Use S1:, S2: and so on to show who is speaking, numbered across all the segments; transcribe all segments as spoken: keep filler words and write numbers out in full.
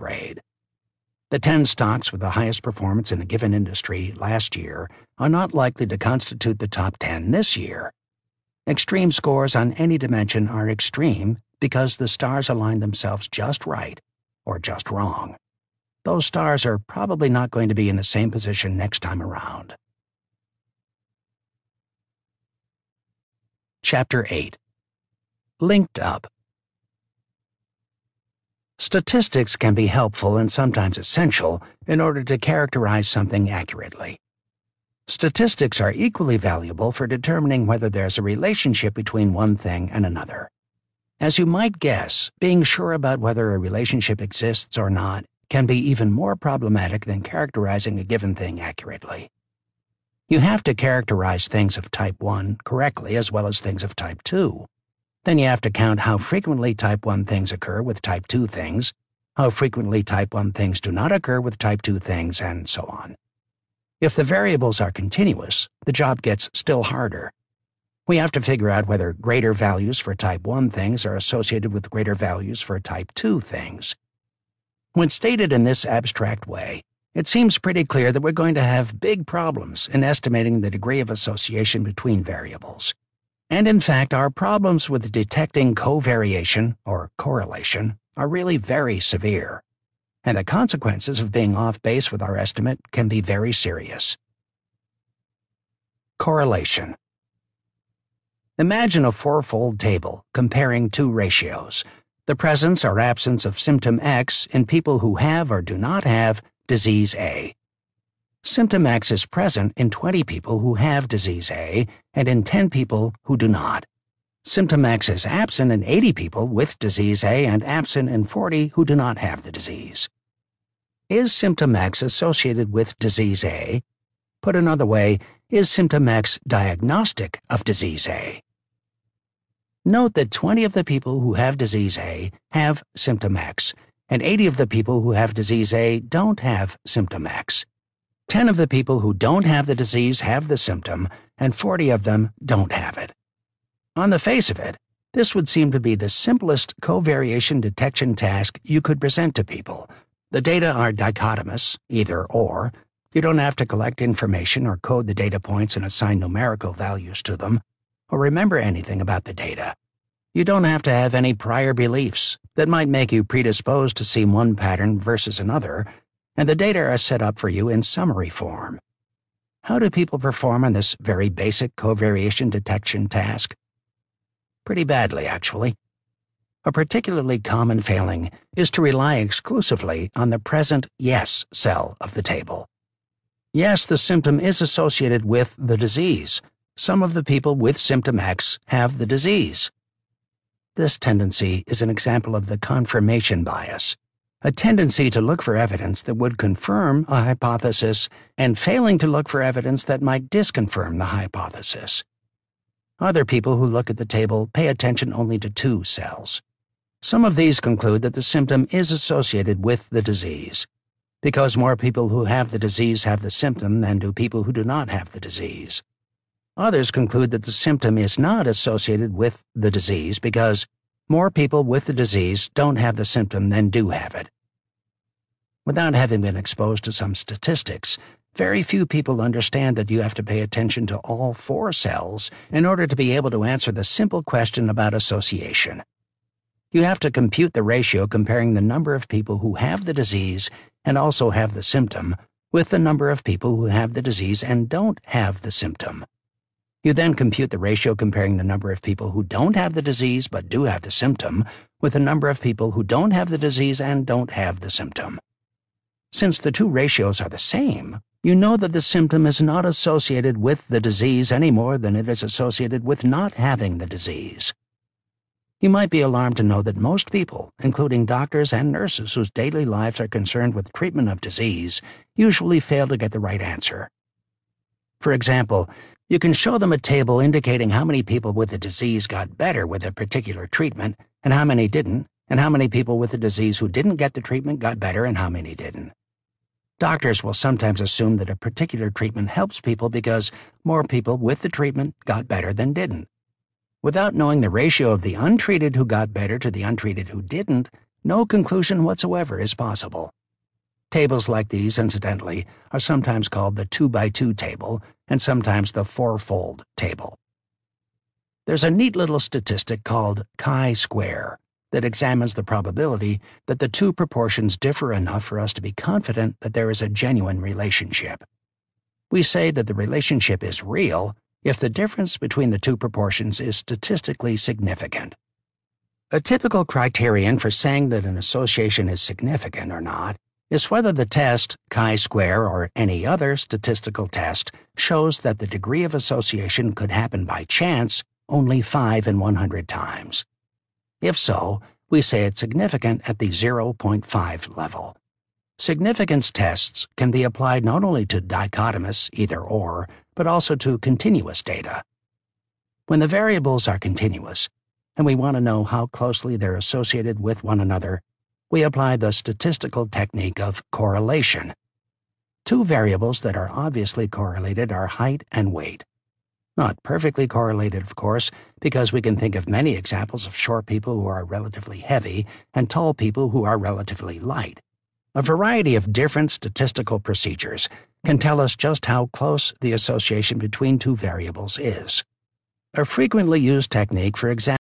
S1: grade. The ten stocks with the highest performance in a given industry last year are not likely to constitute the top ten this year. Extreme scores on any dimension are extreme because the stars align themselves just right or just wrong. Those stars are probably not going to be in the same position next time around. Chapter eight. Linked Up. Statistics can be helpful and sometimes essential in order to characterize something accurately. Statistics are equally valuable for determining whether there's a relationship between one thing and another. As you might guess, being sure about whether a relationship exists or not can be even more problematic than characterizing a given thing accurately. You have to characterize things of type one correctly as well as things of type two. Then you have to count how frequently type one things occur with type two things, how frequently type one things do not occur with type two things, and so on. If the variables are continuous, the job gets still harder. We have to figure out whether greater values for type one things are associated with greater values for type two things. When stated in this abstract way, it seems pretty clear that we're going to have big problems in estimating the degree of association between variables. And in fact, our problems with detecting covariation, or correlation, are really very severe. And the consequences of being off base with our estimate can be very serious. Correlation. Imagine a fourfold table comparing two ratios, the presence or absence of symptom X in people who have or do not have disease A. Symptom X is present in twenty people who have disease A and in ten people who do not. Symptom X is absent in eighty people with disease A and absent in forty who do not have the disease. Is symptom X associated with disease A? Put another way, is symptom X diagnostic of disease A? Note that twenty of the people who have disease A have symptom X, and eighty of the people who have disease A don't have symptom X. Ten of the people who don't have the disease have the symptom, and forty of them don't have it. On the face of it, this would seem to be the simplest covariation detection task you could present to people. The data are dichotomous, either or. You don't have to collect information or code the data points and assign numerical values to them, or remember anything about the data. You don't have to have any prior beliefs that might make you predisposed to see one pattern versus another, and the data are set up for you in summary form. How do people perform on this very basic covariation detection task? Pretty badly, actually. A particularly common failing is to rely exclusively on the present yes cell of the table. Yes, the symptom is associated with the disease. Some of the people with symptom X have the disease. This tendency is an example of the confirmation bias, a tendency to look for evidence that would confirm a hypothesis and failing to look for evidence that might disconfirm the hypothesis. Other people who look at the table pay attention only to two cells. Some of these conclude that the symptom is associated with the disease, because more people who have the disease have the symptom than do people who do not have the disease. Others conclude that the symptom is not associated with the disease because more people with the disease don't have the symptom than do have it. Without having been exposed to some statistics, very few people understand that you have to pay attention to all four cells in order to be able to answer the simple question about association. You have to compute the ratio comparing the number of people who have the disease and also have the symptom with the number of people who have the disease and don't have the symptom. You then compute the ratio comparing the number of people who don't have the disease but do have the symptom with the number of people who don't have the disease and don't have the symptom. Since the two ratios are the same, you know that the symptom is not associated with the disease any more than it is associated with not having the disease. You might be alarmed to know that most people, including doctors and nurses whose daily lives are concerned with treatment of disease, usually fail to get the right answer. For example, you can show them a table indicating how many people with the disease got better with a particular treatment and how many didn't, and how many people with the disease who didn't get the treatment got better and how many didn't. Doctors will sometimes assume that a particular treatment helps people because more people with the treatment got better than didn't. Without knowing the ratio of the untreated who got better to the untreated who didn't, no conclusion whatsoever is possible. Tables like these, incidentally, are sometimes called the two by two table and sometimes the fourfold table. There's a neat little statistic called chi-square that examines the probability that the two proportions differ enough for us to be confident that there is a genuine relationship. We say that the relationship is real if the difference between the two proportions is statistically significant. A typical criterion for saying that an association is significant or not is whether the test, chi-square or any other statistical test, shows that the degree of association could happen by chance only five in one hundred times. If so, we say it's significant at the zero point five level. Significance tests can be applied not only to dichotomous either-or, but also to continuous data. When the variables are continuous, and we want to know how closely they're associated with one another, we apply the statistical technique of correlation. Two variables that are obviously correlated are height and weight. Not perfectly correlated, of course, because we can think of many examples of short people who are relatively heavy and tall people who are relatively light. A variety of different statistical procedures can tell us just how close the association between two variables is. A frequently used technique for examining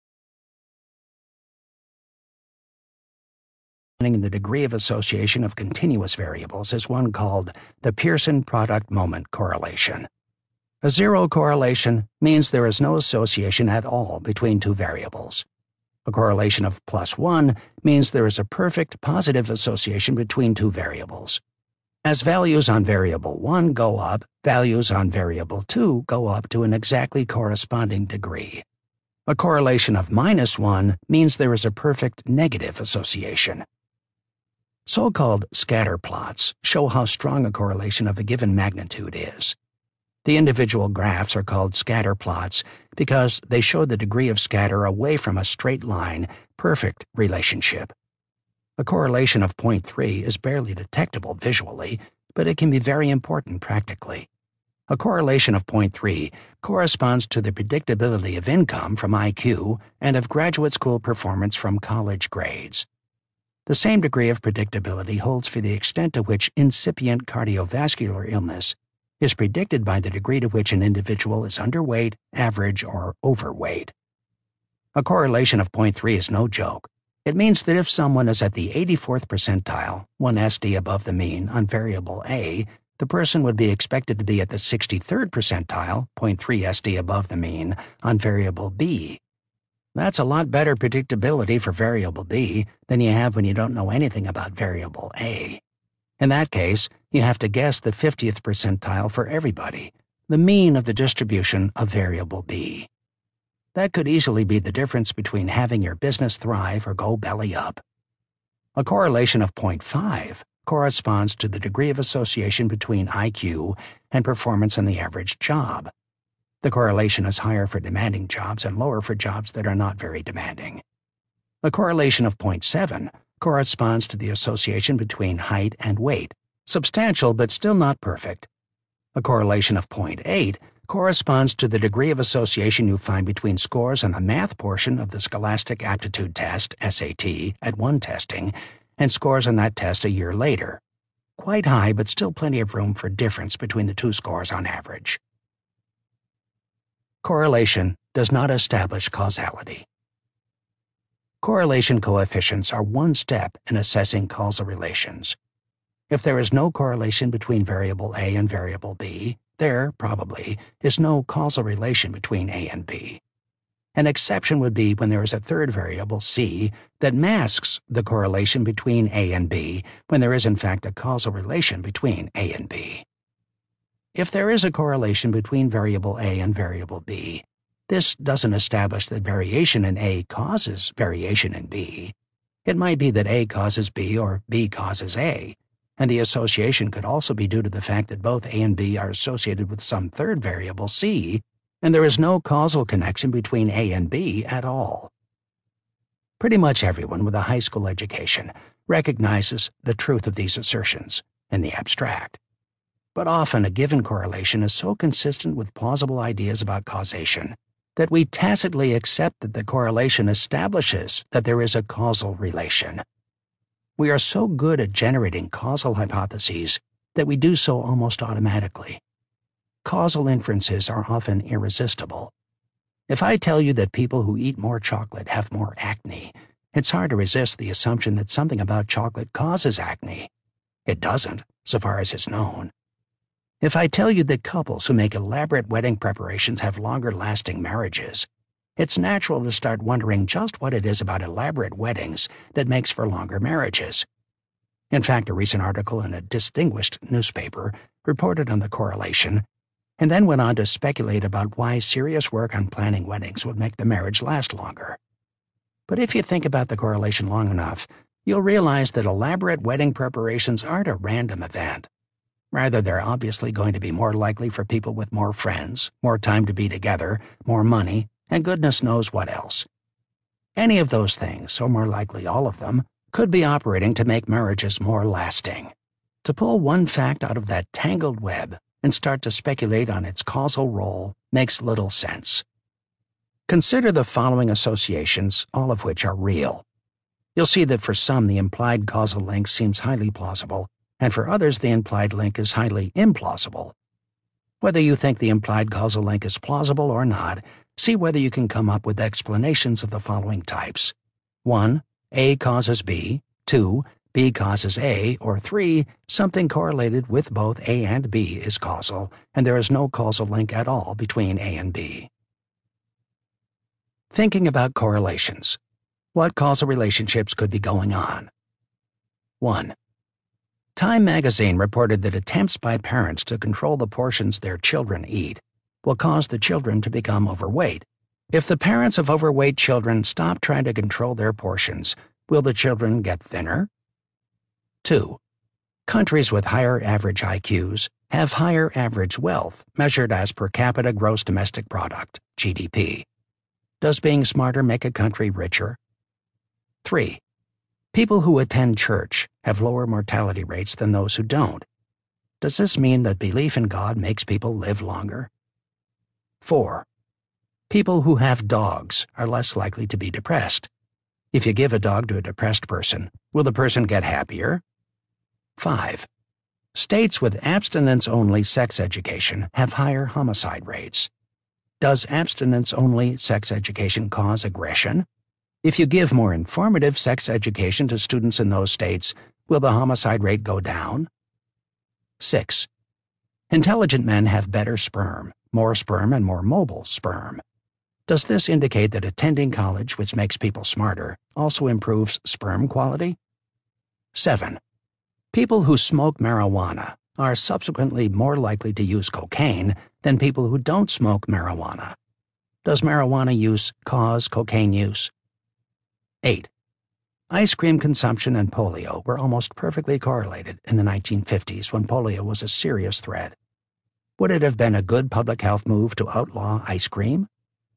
S1: the degree of association of continuous variables is one called the Pearson product moment correlation. A zero correlation means there is no association at all between two variables. A correlation of plus one means there is a perfect positive association between two variables. As values on variable one go up, values on variable two go up to an exactly corresponding degree. A correlation of minus one means there is a perfect negative association. So-called scatter plots show how strong a correlation of a given magnitude is. The individual graphs are called scatter plots because they show the degree of scatter away from a straight line, perfect relationship. A correlation of zero point three is barely detectable visually, but it can be very important practically. A correlation of zero point three corresponds to the predictability of income from I Q and of graduate school performance from college grades. The same degree of predictability holds for the extent to which incipient cardiovascular illness is predicted by the degree to which an individual is underweight, average, or overweight. A correlation of zero point three is no joke. It means that if someone is at the eighty-fourth percentile, one S D above the mean, on variable A, the person would be expected to be at the sixty-third percentile, zero point three S D above the mean, on variable B. That's a lot better predictability for variable B than you have when you don't know anything about variable A. In that case, you have to guess the fiftieth percentile for everybody, the mean of the distribution of variable B. That could easily be the difference between having your business thrive or go belly up. A correlation of zero point five corresponds to the degree of association between I Q and performance in the average job. The correlation is higher for demanding jobs and lower for jobs that are not very demanding. A correlation of zero point seven corresponds to the association between height and weight, substantial but still not perfect. A correlation of zero point eight corresponds to the degree of association you find between scores on the math portion of the Scholastic Aptitude Test, S A T, at one testing, and scores on that test a year later. Quite high, but still plenty of room for difference between the two scores on average. Correlation does not establish causality. Correlation coefficients are one step in assessing causal relations. If there is no correlation between variable A and variable B, there, probably, is no causal relation between A and B. An exception would be when there is a third variable, C, that masks the correlation between A and B when there is in fact a causal relation between A and B. If there is a correlation between variable A and variable B, this doesn't establish that variation in A causes variation in B. It might be that A causes B or B causes A, and the association could also be due to the fact that both A and B are associated with some third variable, C, and there is no causal connection between A and B at all. Pretty much everyone with a high school education recognizes the truth of these assertions in the abstract. But often a given correlation is so consistent with plausible ideas about causation that we tacitly accept that the correlation establishes that there is a causal relation. We are so good at generating causal hypotheses that we do so almost automatically. Causal inferences are often irresistible. If I tell you that people who eat more chocolate have more acne, it's hard to resist the assumption that something about chocolate causes acne. It doesn't, so far as is known. If I tell you that couples who make elaborate wedding preparations have longer-lasting marriages, it's natural to start wondering just what it is about elaborate weddings that makes for longer marriages. In fact, a recent article in a distinguished newspaper reported on the correlation and then went on to speculate about why serious work on planning weddings would make the marriage last longer. But if you think about the correlation long enough, you'll realize that elaborate wedding preparations aren't a random event. Rather, they're obviously going to be more likely for people with more friends, more time to be together, more money, and goodness knows what else. Any of those things, or more likely all of them, could be operating to make marriages more lasting. To pull one fact out of that tangled web and start to speculate on its causal role makes little sense. Consider the following associations, all of which are real. You'll see that for some the implied causal link seems highly plausible, and for others the implied link is highly implausible. Whether you think the implied causal link is plausible or not, see whether you can come up with explanations of the following types. one. A causes B. two. B causes A. Or three. Something correlated with both A and B is causal, and there is no causal link at all between A and B. Thinking about correlations. What causal relationships could be going on? one. Time magazine reported that attempts by parents to control the portions their children eat will cause the children to become overweight. If the parents of overweight children stop trying to control their portions, will the children get thinner? two. Countries with higher average I Qs have higher average wealth measured as per capita gross domestic product, G D P. Does being smarter make a country richer? three. People who attend church have lower mortality rates than those who don't. Does this mean that belief in God makes people live longer? four. People who have dogs are less likely to be depressed. If you give a dog to a depressed person, will the person get happier? five. States with abstinence-only sex education have higher homicide rates. Does abstinence-only sex education cause aggression? If you give more informative sex education to students in those states, will the homicide rate go down? six. Intelligent men have better sperm, more sperm and more mobile sperm. Does this indicate that attending college, which makes people smarter, also improves sperm quality? seven. People who smoke marijuana are subsequently more likely to use cocaine than people who don't smoke marijuana. Does marijuana use cause cocaine use? eight. Ice cream consumption and polio were almost perfectly correlated in the nineteen fifties when polio was a serious threat. Would it have been a good public health move to outlaw ice cream?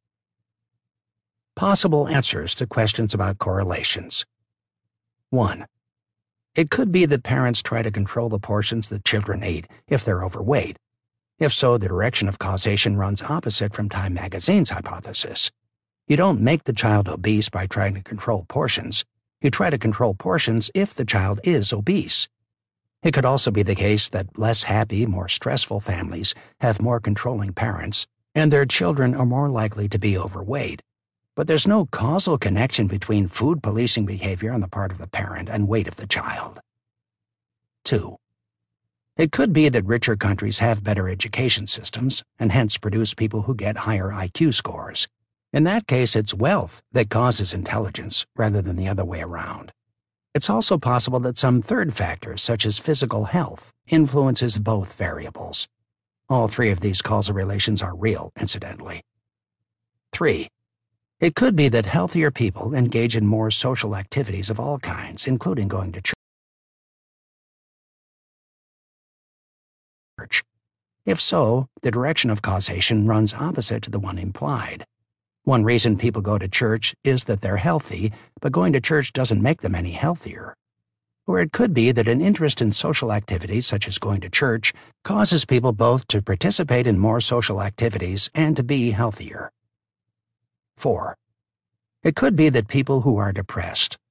S1: Possible answers to questions about correlations. one. It could be that parents try to control the portions that children eat if they're overweight. If so, the direction of causation runs opposite from Time magazine's hypothesis. You don't make the child obese by trying to control portions. You try to control portions if the child is obese. It could also be the case that less happy, more stressful families have more controlling parents, and their children are more likely to be overweight. But there's no causal connection between food policing behavior on the part of the parent and weight of the child. two. It could be that richer countries have better education systems and hence produce people who get higher I Q scores. In that case, it's wealth that causes intelligence rather than the other way around. It's also possible that some third factor, such as physical health, influences both variables. All three of these causal relations are real, incidentally. three. It could be that healthier people engage in more social activities of all kinds, including going to church. If so, the direction of causation runs opposite to the one implied. One reason people go to church is that they're healthy, but going to church doesn't make them any healthier. Or it could be that an interest in social activities, such as going to church, causes people both to participate in more social activities and to be healthier. four. It could be that people who are depressed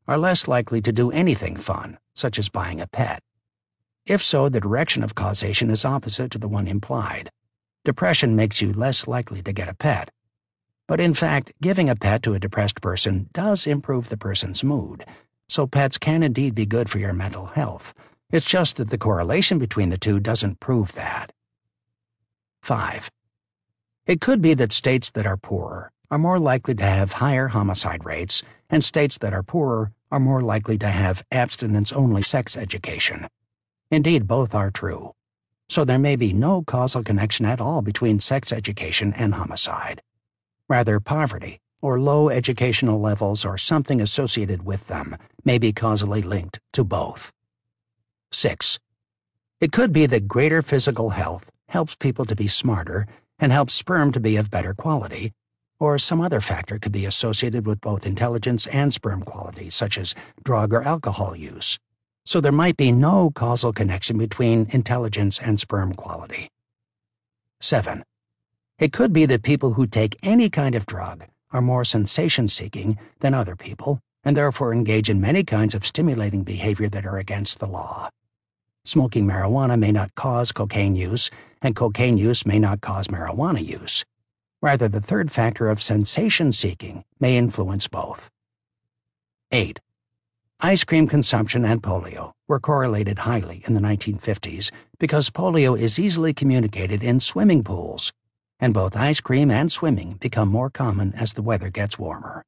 S1: are less likely to do anything fun, such as buying a pet. If so, the direction of causation is opposite to the one implied. Depression makes you less likely to get a pet. But in fact, giving a pet to a depressed person does improve the person's mood, so pets can indeed be good for your mental health. It's just that the correlation between the two doesn't prove that. five. It could be that states that are poorer are more likely to have higher homicide rates, and states that are poorer are more likely to have abstinence-only sex education. Indeed, both are true. So there may be no causal connection at all between sex education and homicide. Rather, poverty, or low educational levels or something associated with them, may be causally linked to both. six. It could be that greater physical health helps people to be smarter and helps sperm to be of better quality, or some other factor could be associated with both intelligence and sperm quality, such as drug or alcohol use. So there might be no causal connection between intelligence and sperm quality. seven. It could be that people who take any kind of drug are more sensation-seeking than other people, and therefore engage in many kinds of stimulating behavior that are against the law. Smoking marijuana may not cause cocaine use, and cocaine use may not cause marijuana use. Rather, the third factor of sensation-seeking may influence both. eight. Ice cream consumption and polio were correlated highly in the nineteen fifties because polio is easily communicated in swimming pools, and both ice cream and swimming become more common as the weather gets warmer.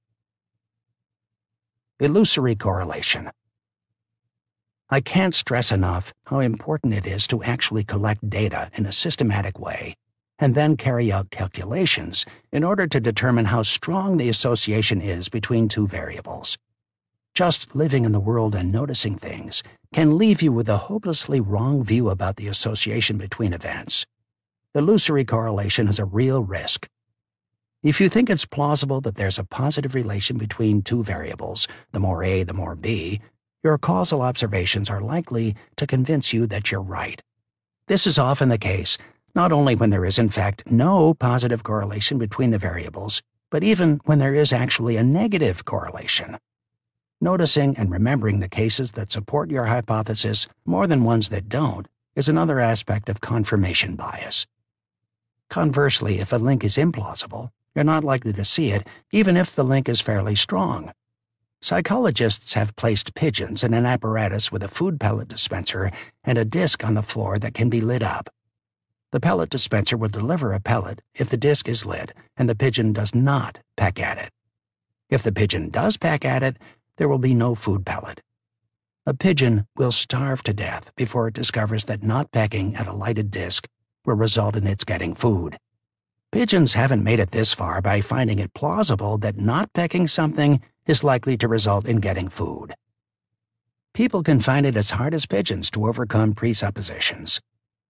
S1: Illusory correlation. I can't stress enough how important it is to actually collect data in a systematic way and then carry out calculations in order to determine how strong the association is between two variables. Just living in the world and noticing things can leave you with a hopelessly wrong view about the association between events. Illusory correlation is a real risk. If you think it's plausible that there's a positive relation between two variables, the more A, the more B, your causal observations are likely to convince you that you're right. This is often the case, not only when there is in fact no positive correlation between the variables, but even when there is actually a negative correlation. Noticing and remembering the cases that support your hypothesis more than ones that don't is another aspect of confirmation bias. Conversely, if a link is implausible, you're not likely to see it even if the link is fairly strong. Psychologists have placed pigeons in an apparatus with a food pellet dispenser and a disc on the floor that can be lit up. The pellet dispenser will deliver a pellet if the disc is lit and the pigeon does not peck at it. If the pigeon does peck at it, there will be no food pellet. A pigeon will starve to death before it discovers that not pecking at a lighted disc will result in its getting food. Pigeons haven't made it this far by finding it plausible that not pecking something is likely to result in getting food. People can find it as hard as pigeons to overcome presuppositions.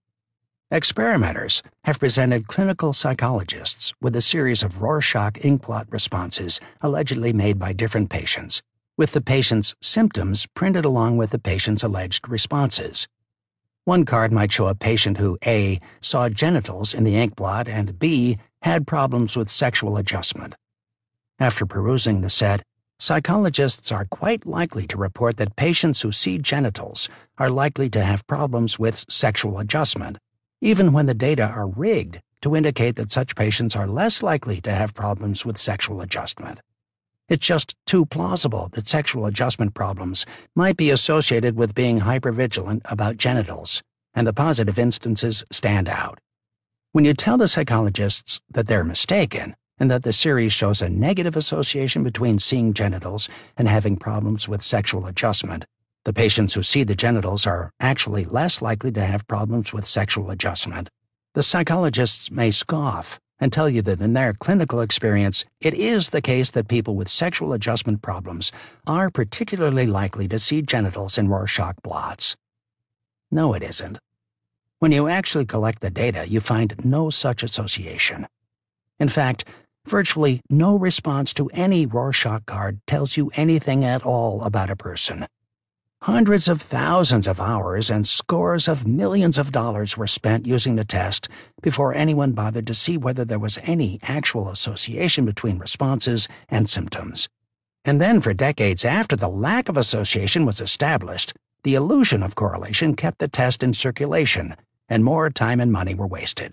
S1: Experimenters have presented clinical psychologists with a series of Rorschach inkblot responses allegedly made by different patients, with the patient's symptoms printed along with the patient's alleged responses. One card might show a patient who A. saw genitals in the inkblot and B. had problems with sexual adjustment. After perusing the set, psychologists are quite likely to report that patients who see genitals are likely to have problems with sexual adjustment, even when the data are rigged to indicate that such patients are less likely to have problems with sexual adjustment. It's just too plausible that sexual adjustment problems might be associated with being hypervigilant about genitals, and the positive instances stand out. When you tell the psychologists that they're mistaken, and that the series shows a negative association between seeing genitals and having problems with sexual adjustment, the patients who see the genitals are actually less likely to have problems with sexual adjustment, the psychologists may scoff and tell you that in their clinical experience, it is the case that people with sexual adjustment problems are particularly likely to see genitals in Rorschach blots. No, it isn't. When you actually collect the data, you find no such association. In fact, virtually no response to any Rorschach card tells you anything at all about a person. Hundreds of thousands of hours and scores of millions of dollars were spent using the test before anyone bothered to see whether there was any actual association between responses and symptoms. And then for decades after the lack of association was established, the illusion of correlation kept the test in circulation, and more time and money were wasted.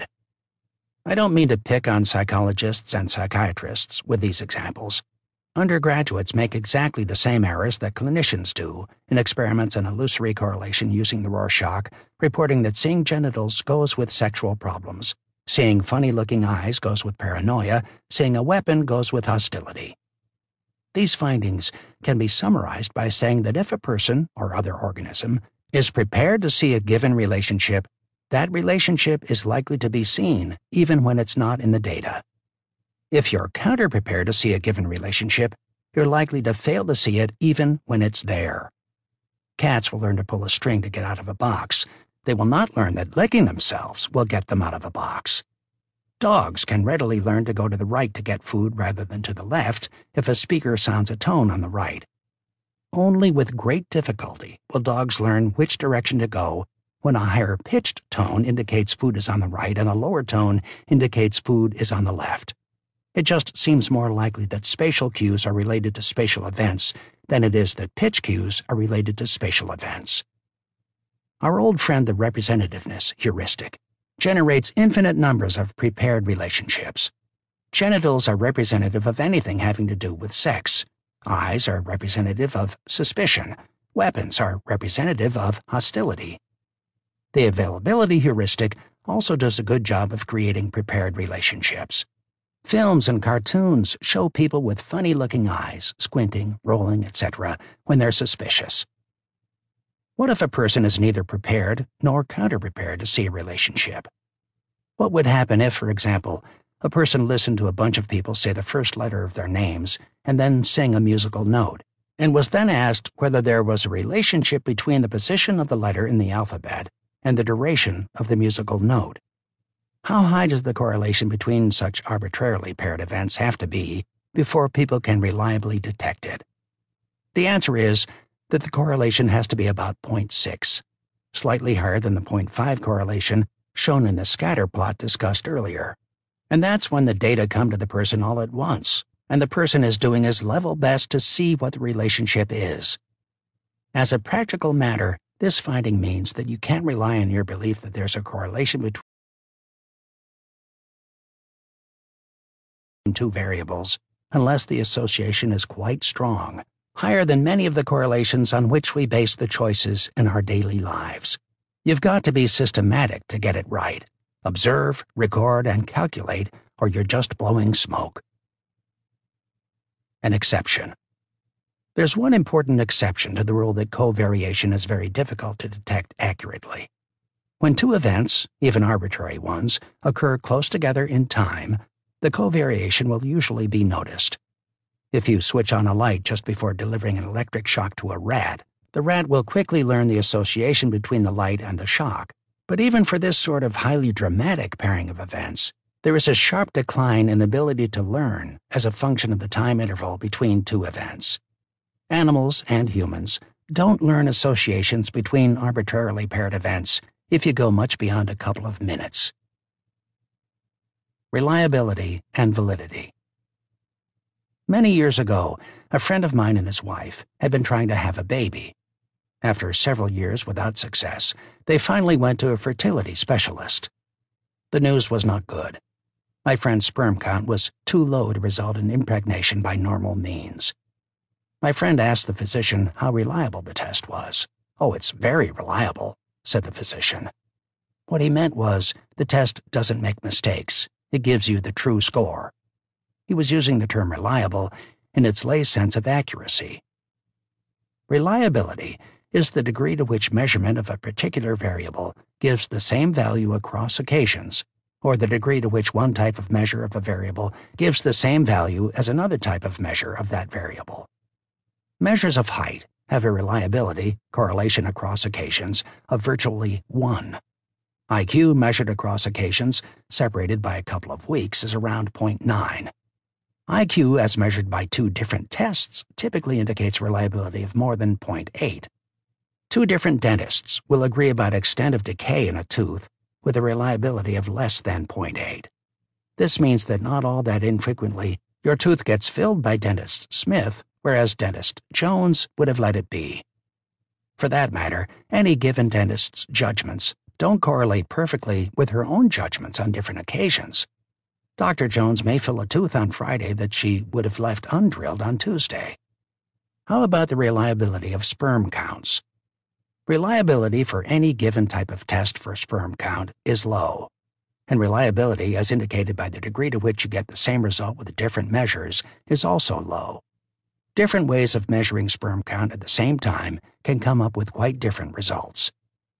S1: I don't mean to pick on psychologists and psychiatrists with these examples. Undergraduates make exactly the same errors that clinicians do in experiments in illusory correlation using the Rorschach, reporting that seeing genitals goes with sexual problems, seeing funny-looking eyes goes with paranoia, seeing a weapon goes with hostility. These findings can be summarized by saying that if a person or other organism is prepared to see a given relationship, that relationship is likely to be seen even when it's not in the data. If you're counter-prepared to see a given relationship, you're likely to fail to see it even when it's there. Cats will learn to pull a string to get out of a box. They will not learn that licking themselves will get them out of a box. Dogs can readily learn to go to the right to get food rather than to the left if a speaker sounds a tone on the right. Only with great difficulty will dogs learn which direction to go when a higher-pitched tone indicates food is on the right and a lower tone indicates food is on the left. It just seems more likely that spatial cues are related to spatial events than it is that pitch cues are related to spatial events. Our old friend the representativeness heuristic generates infinite numbers of prepared relationships. Genitals are representative of anything having to do with sex. Eyes are representative of suspicion. Weapons are representative of hostility. The availability heuristic also does a good job of creating prepared relationships. Films and cartoons show people with funny-looking eyes, squinting, rolling, et cetera, when they're suspicious. What if a person is neither prepared nor counter-prepared to see a relationship? What would happen if, for example, a person listened to a bunch of people say the first letter of their names and then sing a musical note, and was then asked whether there was a relationship between the position of the letter in the alphabet and the duration of the musical note? How high does the correlation between such arbitrarily paired events have to be before people can reliably detect it? The answer is that the correlation has to be about zero point six, slightly higher than the zero point five correlation shown in the scatter plot discussed earlier. And that's when the data come to the person all at once, and the person is doing his level best to see what the relationship is. As a practical matter, this finding means that you can't rely on your belief that there's a correlation between two variables unless the association is quite strong, higher than many of the correlations on which we base the choices in our daily lives. You've got to be systematic to get it right. Observe, record, and calculate, or you're just blowing smoke. An exception. There's one important exception to the rule that covariation is very difficult to detect accurately. When two events, even arbitrary ones, occur close together in time, the covariation will usually be noticed. If you switch on a light just before delivering an electric shock to a rat, the rat will quickly learn the association between the light and the shock. But even for this sort of highly dramatic pairing of events, there is a sharp decline in ability to learn as a function of the time interval between two events. Animals and humans don't learn associations between arbitrarily paired events if you go much beyond a couple of minutes. Reliability and validity. Many years ago, a friend of mine and his wife had been trying to have a baby. After several years without success, they finally went to a fertility specialist. The news was not good. My friend's sperm count was too low to result in impregnation by normal means. My friend asked the physician how reliable the test was. "Oh, it's very reliable," said the physician. What he meant was, the test doesn't make mistakes. It gives you the true score. He was using the term reliable in its lay sense of accuracy. Reliability is the degree to which measurement of a particular variable gives the same value across occasions, or the degree to which one type of measure of a variable gives the same value as another type of measure of that variable. Measures of height have a reliability, correlation across occasions, of virtually one. I Q measured across occasions, separated by a couple of weeks, is around zero point nine. I Q as measured by two different tests typically indicates reliability of more than zero point eight. Two different dentists will agree about extent of decay in a tooth with a reliability of less than zero point eight. This means that not all that infrequently your tooth gets filled by dentist Smith whereas dentist Jones would have let it be. For that matter, any given dentist's judgments don't correlate perfectly with her own judgments on different occasions. Doctor Jones may fill a tooth on Friday that she would have left undrilled on Tuesday. How about the reliability of sperm counts? Reliability for any given type of test for sperm count is low, and reliability, as indicated by the degree to which you get the same result with different measures, is also low. Different ways of measuring sperm count at the same time can come up with quite different results.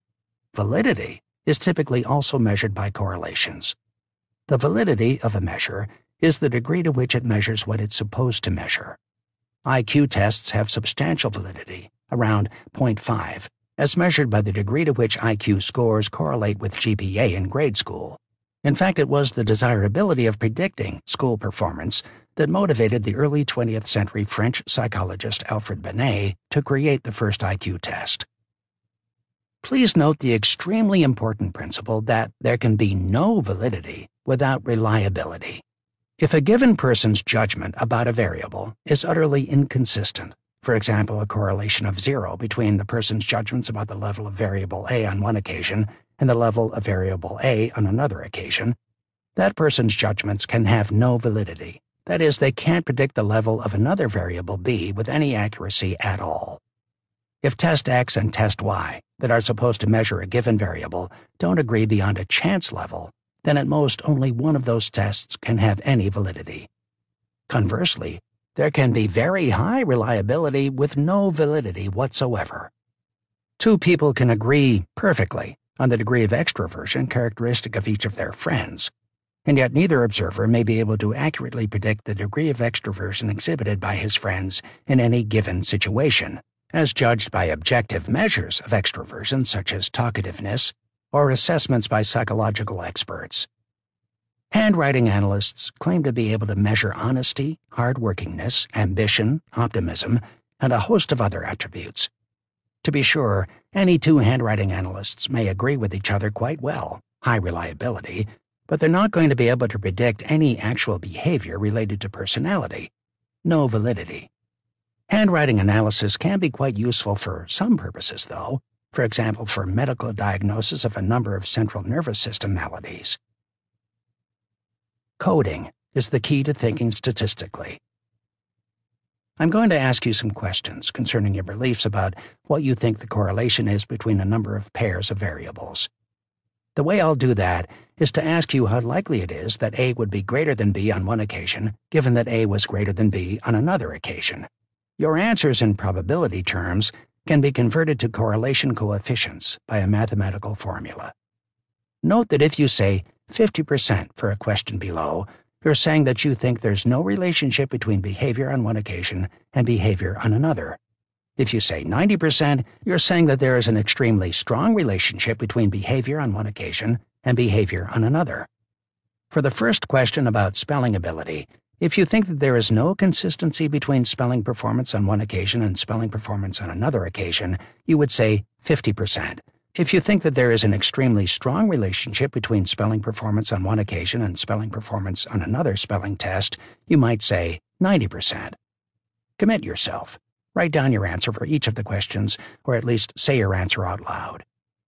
S1: Validity is typically also measured by correlations. The validity of a measure is the degree to which it measures what it's supposed to measure. I Q tests have substantial validity, around zero point five, as measured by the degree to which I Q scores correlate with G P A in grade school. In fact, it was the desirability of predicting school performance that motivated the early twentieth century French psychologist Alfred Binet to create the first I Q test. Please note the extremely important principle that there can be no validity without reliability. If a given person's judgment about a variable is utterly inconsistent, for example, a correlation of zero between the person's judgments about the level of variable A on one occasion and the level of variable A on another occasion, that person's judgments can have no validity. That is, they can't predict the level of another variable B with any accuracy at all. If test X and test Y, that are supposed to measure a given variable, don't agree beyond a chance level, then at most only one of those tests can have any validity. Conversely, there can be very high reliability with no validity whatsoever. Two people can agree perfectly on the degree of extroversion characteristic of each of their friends, and yet neither observer may be able to accurately predict the degree of extroversion exhibited by his friends in any given situation, as judged by objective measures of extroversion such as talkativeness or assessments by psychological experts. Handwriting analysts claim to be able to measure honesty, hardworkingness, ambition, optimism, and a host of other attributes. To be sure, any two handwriting analysts may agree with each other quite well, high reliability, but they're not going to be able to predict any actual behavior related to personality. No validity. Handwriting analysis can be quite useful for some purposes, though, for example, for medical diagnosis of a number of central nervous system maladies. Coding is the key to thinking statistically. I'm going to ask you some questions concerning your beliefs about what you think the correlation is between a number of pairs of variables. The way I'll do that is to ask you how likely it is that A would be greater than B on one occasion, given that A was greater than B on another occasion. Your answers in probability terms can be converted to correlation coefficients by a mathematical formula. Note that if you say fifty percent for a question below, you're saying that you think there's no relationship between behavior on one occasion and behavior on another. If you say ninety percent, you're saying that there is an extremely strong relationship between behavior on one occasion and behavior on another. For the first question about spelling ability, if you think that there is no consistency between spelling performance on one occasion and spelling performance on another occasion, you would say fifty percent. If you think that there is an extremely strong relationship between spelling performance on one occasion and spelling performance on another spelling test, you might say ninety percent. Commit yourself. Write down your answer for each of the questions, or at least say your answer out loud.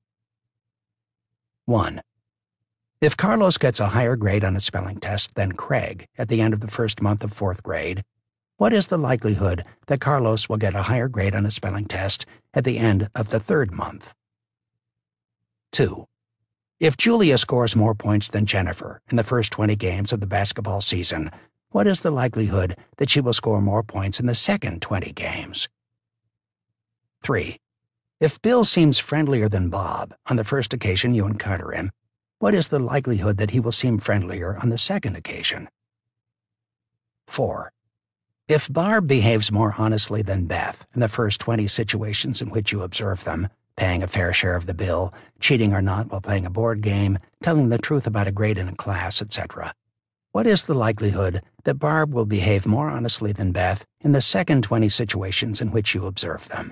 S1: one. If Carlos gets a higher grade on a spelling test than Craig at the end of the first month of fourth grade, what is the likelihood that Carlos will get a higher grade on a spelling test at the end of the third month? two. If Julia scores more points than Jennifer in the first twenty games of the basketball season, what is the likelihood that she will score more points in the second twenty games? three. If Bill seems friendlier than Bob on the first occasion you encounter him, what is the likelihood that he will seem friendlier on the second occasion? four. If Barb behaves more honestly than Beth in the first twenty situations in which you observe them, paying a fair share of the bill, cheating or not while playing a board game, telling the truth about a grade in a class, et cetera, what is the likelihood that Barb will behave more honestly than Beth in the second twenty situations in which you observe them?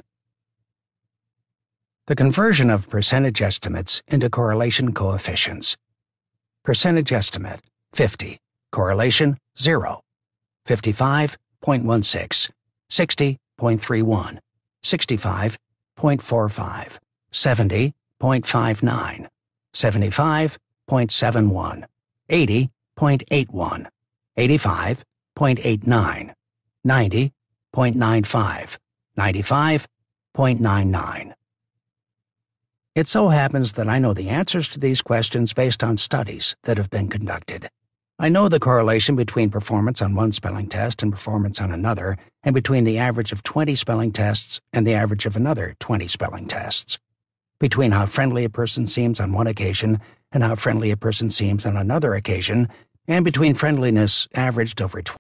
S1: The conversion of percentage estimates into correlation coefficients. Percentage estimate, fifty. Correlation, zero. fifty-five point one six. sixty point three one, sixty-five point four five, seventy point five nine, seventy-five point seven one, eighty point eight one, eighty-five point eight nine, ninety point nine five, ninety-five point nine nine. It so happens that I know the answers to these questions based on studies that have been conducted. I know the correlation between performance on one spelling test and performance on another, and between the average of twenty spelling tests and the average of another twenty spelling tests, between how friendly a person seems on one occasion and how friendly a person seems on another occasion, and between friendliness averaged over twenty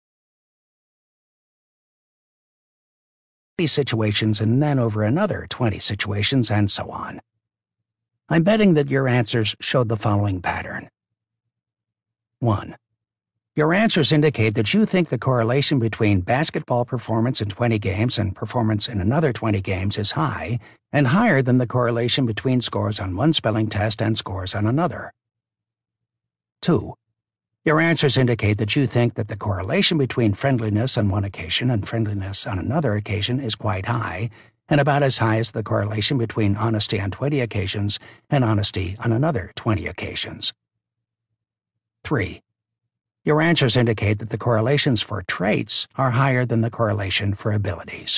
S1: situations and then over another twenty situations, and so on. I'm betting that your answers showed the following pattern. one. Your answers indicate that you think the correlation between basketball performance in twenty games and performance in another twenty games is high, and higher than the correlation between scores on one spelling test and scores on another. two. Your answers indicate that you think that the correlation between friendliness on one occasion and friendliness on another occasion is quite high, and about as high as the correlation between honesty on twenty occasions and honesty on another twenty occasions. three. Your answers indicate that the correlations for traits are higher than the correlation for abilities.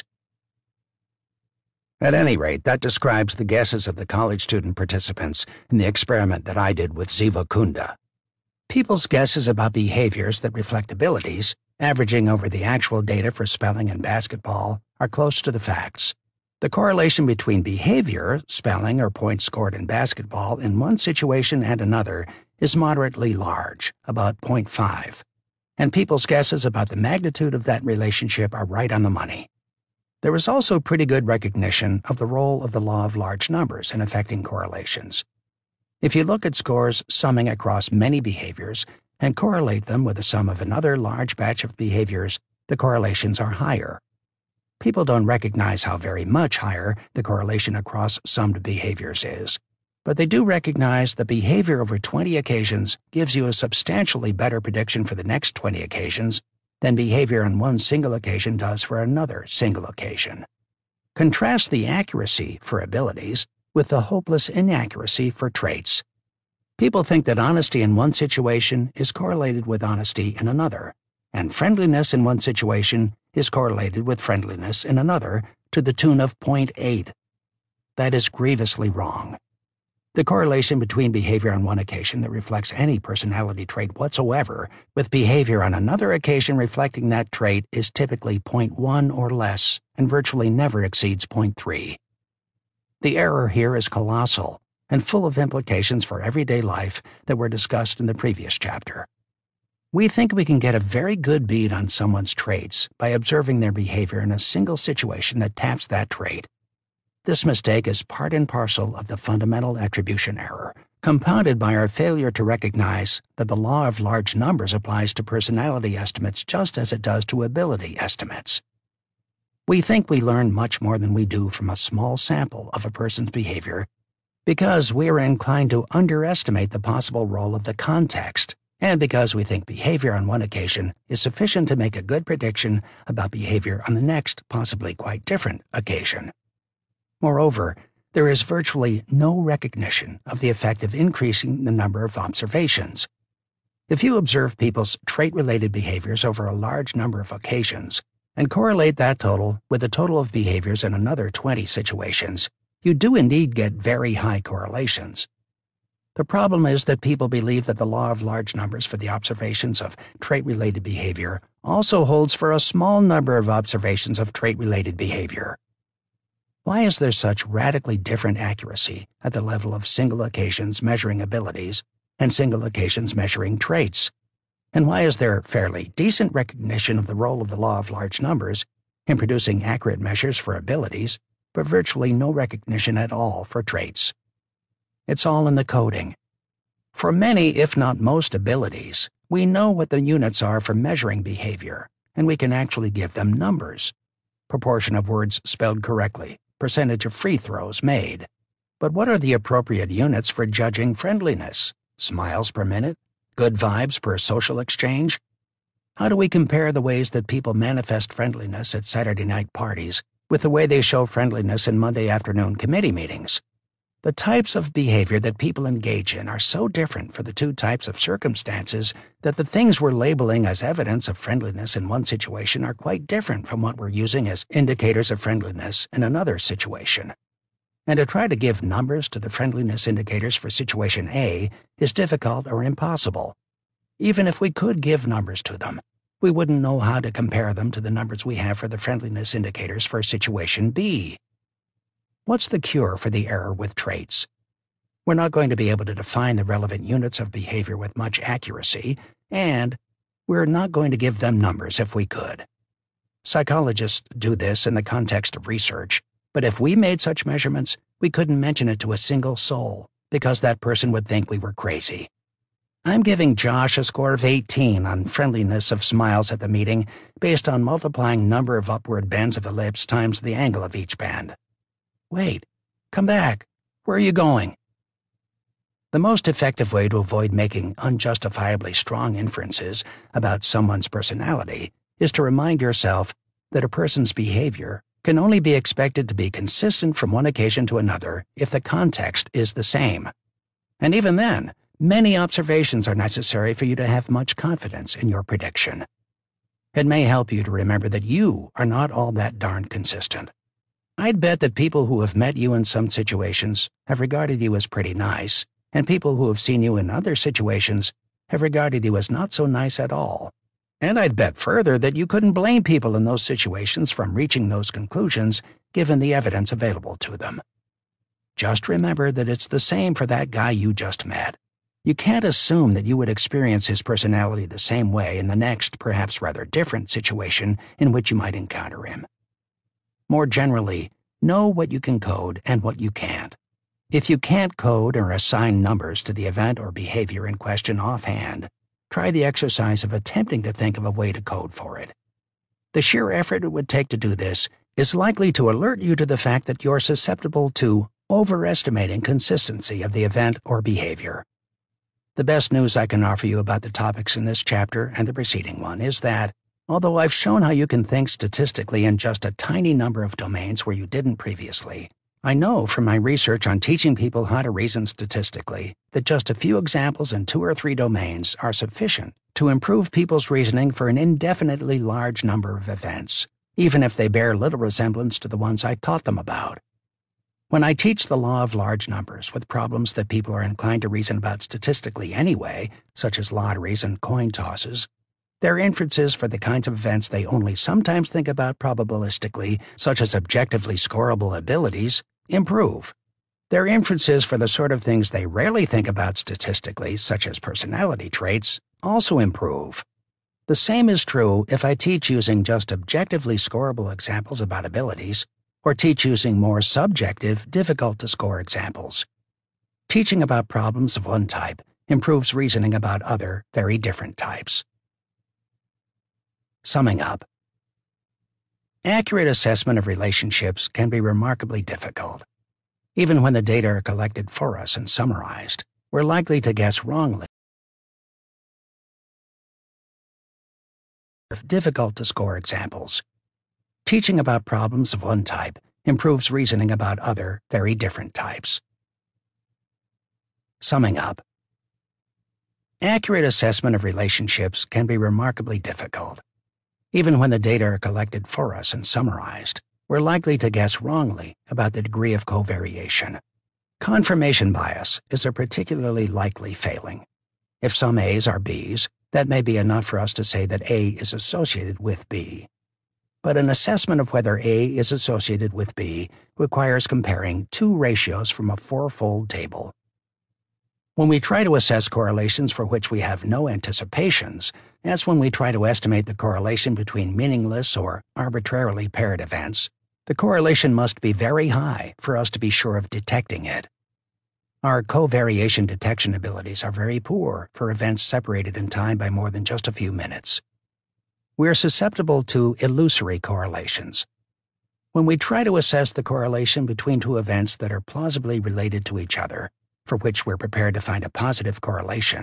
S1: At any rate, that describes the guesses of the college student participants in the experiment that I did with Ziva Kunda. People's guesses about behaviors that reflect abilities, averaging over the actual data for spelling and basketball, are close to the facts. The correlation between behavior, spelling, or points scored in basketball in one situation and another is moderately large, about zero point five, and people's guesses about the magnitude of that relationship are right on the money. There is also pretty good recognition of the role of the law of large numbers in affecting correlations. If you look at scores summing across many behaviors and correlate them with the sum of another large batch of behaviors, the correlations are higher. People don't recognize how very much higher the correlation across summed behaviors is, but they do recognize that behavior over twenty occasions gives you a substantially better prediction for the next twenty occasions than behavior on one single occasion does for another single occasion. Contrast the accuracy for abilities with the hopeless inaccuracy for traits. People think that honesty in one situation is correlated with honesty in another, and friendliness in one situation is correlated with friendliness in another to the tune of zero point eight. That is grievously wrong. The correlation between behavior on one occasion that reflects any personality trait whatsoever with behavior on another occasion reflecting that trait is typically zero point one or less and virtually never exceeds zero point three. The error here is colossal and full of implications for everyday life that were discussed in the previous chapter. We think we can get a very good bead on someone's traits by observing their behavior in a single situation that taps that trait. This mistake is part and parcel of the fundamental attribution error, compounded by our failure to recognize that the law of large numbers applies to personality estimates just as it does to ability estimates. We think we learn much more than we do from a small sample of a person's behavior because we are inclined to underestimate the possible role of the context, and because we think behavior on one occasion is sufficient to make a good prediction about behavior on the next, possibly quite different, occasion. Moreover, there is virtually no recognition of the effect of increasing the number of observations. If you observe people's trait-related behaviors over a large number of occasions, and correlate that total with the total of behaviors in another twenty situations, you do indeed get very high correlations. The problem is that people believe that the law of large numbers for the observations of trait-related behavior also holds for a small number of observations of trait-related behavior. Why is there such radically different accuracy at the level of single occasions measuring abilities and single occasions measuring traits? And why is there fairly decent recognition of the role of the law of large numbers in producing accurate measures for abilities, but virtually no recognition at all for traits? It's all in the coding. For many, if not most abilities, we know what the units are for measuring behavior, and we can actually give them numbers. Proportion of words spelled correctly, percentage of free throws made. But what are the appropriate units for judging friendliness? Smiles per minute? Good vibes per social exchange? How do we compare the ways that people manifest friendliness at Saturday night parties with the way they show friendliness in Monday afternoon committee meetings? The types of behavior that people engage in are so different for the two types of circumstances that the things we're labeling as evidence of friendliness in one situation are quite different from what we're using as indicators of friendliness in another situation. And to try to give numbers to the friendliness indicators for situation A is difficult or impossible. Even if we could give numbers to them, we wouldn't know how to compare them to the numbers we have for the friendliness indicators for situation B. What's the cure for the error with traits? We're not going to be able to define the relevant units of behavior with much accuracy, and we're not going to give them numbers if we could. Psychologists do this in the context of research, but if we made such measurements, we couldn't mention it to a single soul, because that person would think we were crazy. I'm giving Josh a score of eighteen on friendliness of smiles at the meeting based on multiplying number of upward bends of the lips times the angle of each bend. Wait, come back. Where are you going? The most effective way to avoid making unjustifiably strong inferences about someone's personality is to remind yourself that a person's behavior can only be expected to be consistent from one occasion to another if the context is the same. And even then, many observations are necessary for you to have much confidence in your prediction. It may help you to remember that you are not all that darn consistent. I'd bet that people who have met you in some situations have regarded you as pretty nice, and people who have seen you in other situations have regarded you as not so nice at all. And I'd bet further that you couldn't blame people in those situations from reaching those conclusions given the evidence available to them. Just remember that it's the same for that guy you just met. You can't assume that you would experience his personality the same way in the next, perhaps rather different situation in which you might encounter him. More generally, know what you can code and what you can't. If you can't code or assign numbers to the event or behavior in question offhand, try the exercise of attempting to think of a way to code for it. The sheer effort it would take to do this is likely to alert you to the fact that you're susceptible to overestimating consistency of the event or behavior. The best news I can offer you about the topics in this chapter and the preceding one is that, although I've shown how you can think statistically in just a tiny number of domains where you didn't previously, I know from my research on teaching people how to reason statistically that just a few examples in two or three domains are sufficient to improve people's reasoning for an indefinitely large number of events, even if they bear little resemblance to the ones I taught them about. When I teach the law of large numbers with problems that people are inclined to reason about statistically anyway, such as lotteries and coin tosses, their inferences for the kinds of events they only sometimes think about probabilistically, such as objectively scorable abilities, improve. Their inferences for the sort of things they rarely think about statistically, such as personality traits, also improve. The same is true if I teach using just objectively scorable examples about abilities, or teach using more subjective, difficult-to-score examples. Teaching about problems of one type improves reasoning about other, very different types. Summing up, accurate assessment of relationships can be remarkably difficult. Even when the data are collected for us and summarized, we're likely to guess wrongly. Difficult-to-score examples. Teaching about problems of one type improves reasoning about other, very different types. Summing up, accurate assessment of relationships can be remarkably difficult. Even when the data are collected for us and summarized, we're likely to guess wrongly about the degree of covariation. Confirmation bias is a particularly likely failing. If some A's are B's, that may be enough for us to say that A is associated with B. But an assessment of whether A is associated with B requires comparing two ratios from a four-fold table. When we try to assess correlations for which we have no anticipations, as when we try to estimate the correlation between meaningless or arbitrarily paired events, the correlation must be very high for us to be sure of detecting it. Our covariation detection abilities are very poor for events separated in time by more than just a few minutes. We are susceptible to illusory correlations. When we try to assess the correlation between two events that are plausibly related to each other, for which we're prepared to find a positive correlation,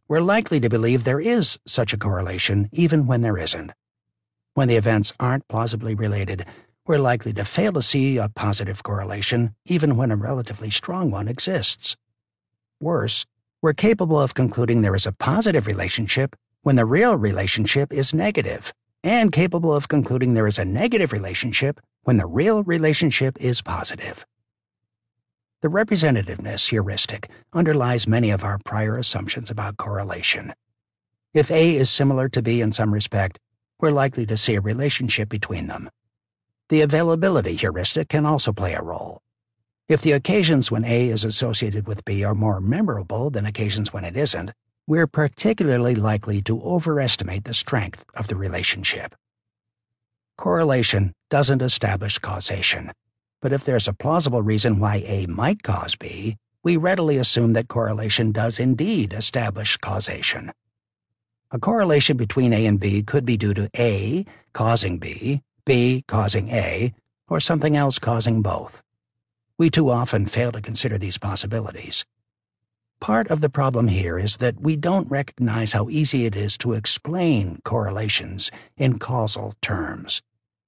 S1: we're likely to believe there is such a correlation even when there isn't. When the events aren't plausibly related, we're likely to fail to see a positive correlation even when a relatively strong one exists. Worse, we're capable of concluding there is a positive relationship when the real relationship is negative, and capable of concluding there is a negative relationship when the real relationship is positive. The representativeness heuristic underlies many of our prior assumptions about correlation. If A is similar to B in some respect, we're likely to see a relationship between them. The availability heuristic can also play a role. If the occasions when A is associated with B are more memorable than occasions when it isn't, we're particularly likely to overestimate the strength of the relationship. Correlation doesn't establish causation, but if there's a plausible reason why A might cause B, we readily assume that correlation does indeed establish causation. A correlation between A and B could be due to A causing B, B causing A, or something else causing both. We too often fail to consider these possibilities. Part of the problem here is that we don't recognize how easy it is to explain correlations in causal terms.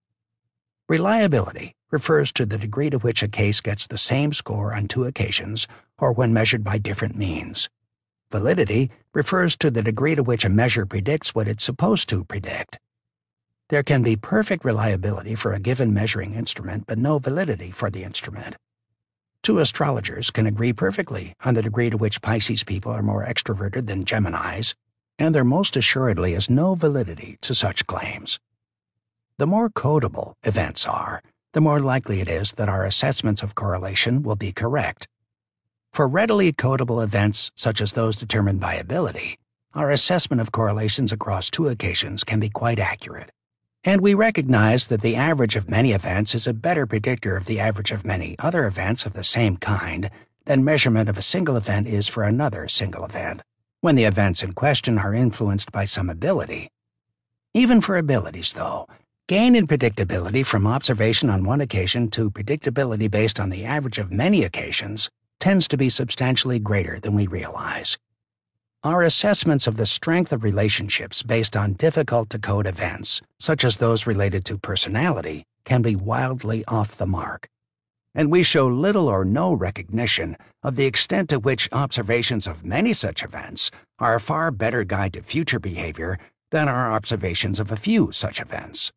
S1: Reliability refers to the degree to which a case gets the same score on two occasions or when measured by different means. Validity refers to the degree to which a measure predicts what it's supposed to predict. There can be perfect reliability for a given measuring instrument but no validity for the instrument. Two astrologers can agree perfectly on the degree to which Pisces people are more extroverted than Geminis, and there most assuredly is no validity to such claims. The more codable events are, the more likely it is that our assessments of correlation will be correct. For readily codable events such as those determined by ability, our assessment of correlations across two occasions can be quite accurate. And we recognize that the average of many events is a better predictor of the average of many other events of the same kind than measurement of a single event is for another single event, when the events in question are influenced by some ability. Even for abilities, though, gain in predictability from observation on one occasion to predictability based on the average of many occasions tends to be substantially greater than we realize. Our assessments of the strength of relationships based on difficult-to-code events, such as those related to personality, can be wildly off the mark. And we show little or no recognition of the extent to which observations of many such events are a far better guide to future behavior than our observations of a few such events.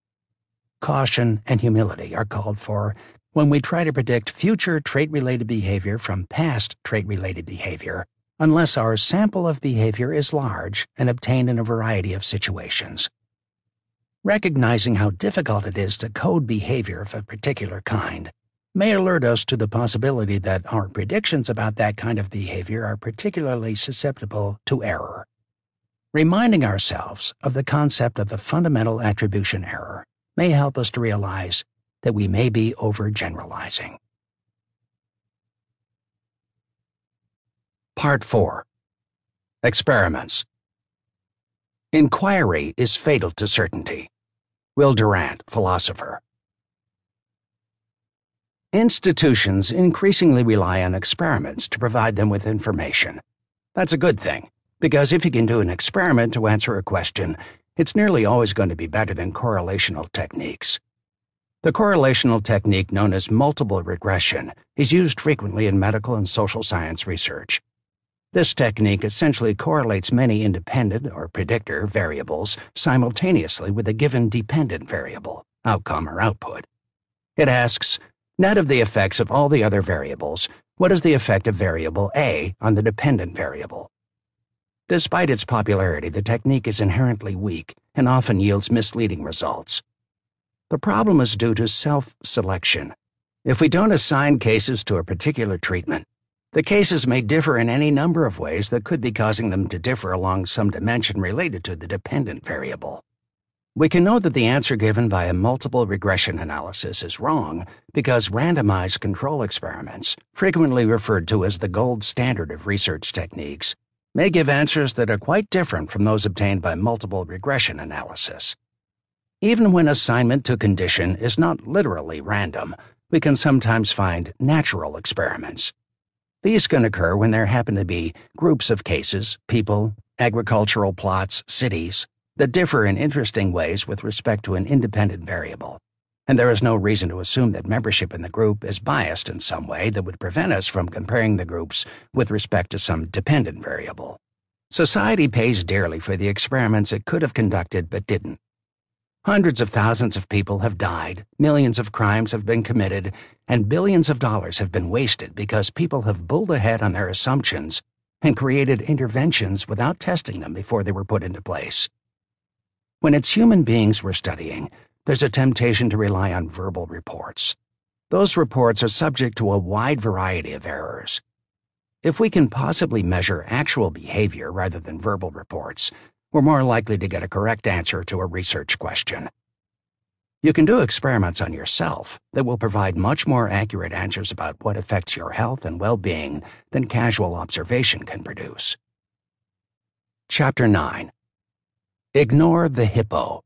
S1: Caution and humility are called for when we try to predict future trait-related behavior from past trait-related behavior, unless our sample of behavior is large and obtained in a variety of situations. Recognizing how difficult it is to code behavior of a particular kind may alert us to the possibility that our predictions about that kind of behavior are particularly susceptible to error. Reminding ourselves of the concept of the fundamental attribution error may help us to realize that we may be overgeneralizing. Part four. Experiments. Inquiry is fatal to certainty. Will Durant, philosopher. Institutions increasingly rely on experiments to provide them with information. That's a good thing, because if you can do an experiment to answer a question, it's nearly always going to be better than correlational techniques. The correlational technique known as multiple regression is used frequently in medical and social science research. This technique essentially correlates many independent or predictor variables simultaneously with a given dependent variable, outcome or output. It asks, net of the effects of all the other variables, what is the effect of variable A on the dependent variable? Despite its popularity, the technique is inherently weak and often yields misleading results. The problem is due to self-selection. If we don't assign cases to a particular treatment, the cases may differ in any number of ways that could be causing them to differ along some dimension related to the dependent variable. We can know that the answer given by a multiple regression analysis is wrong because randomized control experiments, frequently referred to as the gold standard of research techniques, may give answers that are quite different from those obtained by multiple regression analysis. Even when assignment to condition is not literally random, we can sometimes find natural experiments. These can occur when there happen to be groups of cases, people, agricultural plots, cities, that differ in interesting ways with respect to an independent variable, and there is no reason to assume that membership in the group is biased in some way that would prevent us from comparing the groups with respect to some dependent variable. Society pays dearly for the experiments it could have conducted but didn't. Hundreds of thousands of people have died, millions of crimes have been committed, and billions of dollars have been wasted because people have bulled ahead on their assumptions and created interventions without testing them before they were put into place. When it's human beings we're studying, there's a temptation to rely on verbal reports. Those reports are subject to a wide variety of errors. If we can possibly measure actual behavior rather than verbal reports, we're more likely to get a correct answer to a research question. You can do experiments on yourself that will provide much more accurate answers about what affects your health and well-being than casual observation can produce. Chapter nine. Ignore the Hippo.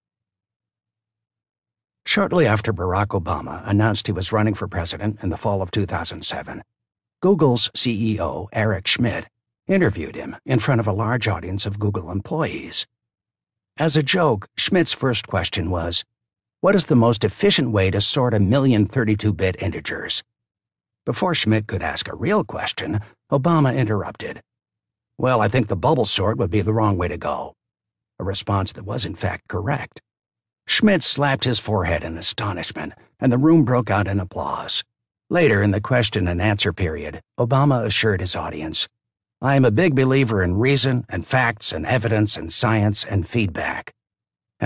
S1: Shortly after Barack Obama announced he was running for president in the fall of two thousand seven, Google's C E O, Eric Schmidt, interviewed him in front of a large audience of Google employees. As a joke, Schmidt's first question was, "What is the most efficient way to sort a million thirty-two bit integers?" Before Schmidt could ask a real question, Obama interrupted. "Well, I think the bubble sort would be the wrong way to go." A response that was in fact correct. Schmidt slapped his forehead in astonishment, and the room broke out in applause. Later in the question and answer period, Obama assured his audience, "I am a big believer in reason and facts and evidence and science and feedback," and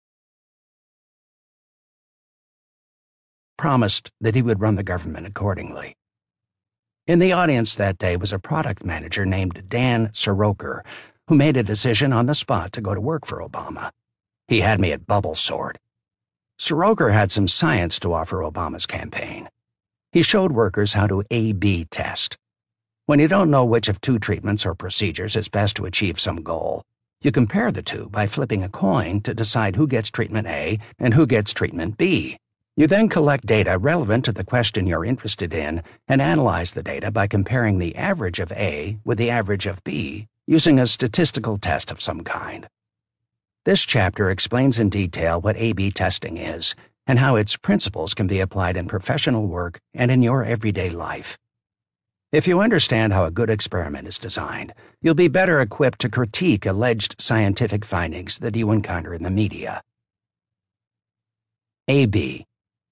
S1: promised that he would run the government accordingly. In the audience that day was a product manager named Dan Soroker, who made a decision on the spot to go to work for Obama. He had me at bubble sort. Soroker had some science to offer Obama's campaign. He showed workers how to A B test. When you don't know which of two treatments or procedures is best to achieve some goal, you compare the two by flipping a coin to decide who gets treatment A and who gets treatment B. You then collect data relevant to the question you're interested in and analyze the data by comparing the average of A with the average of B using a statistical test of some kind. This chapter explains in detail what A B testing is and how its principles can be applied in professional work and in your everyday life. If you understand how a good experiment is designed, you'll be better equipped to critique alleged scientific findings that you encounter in the media. A B.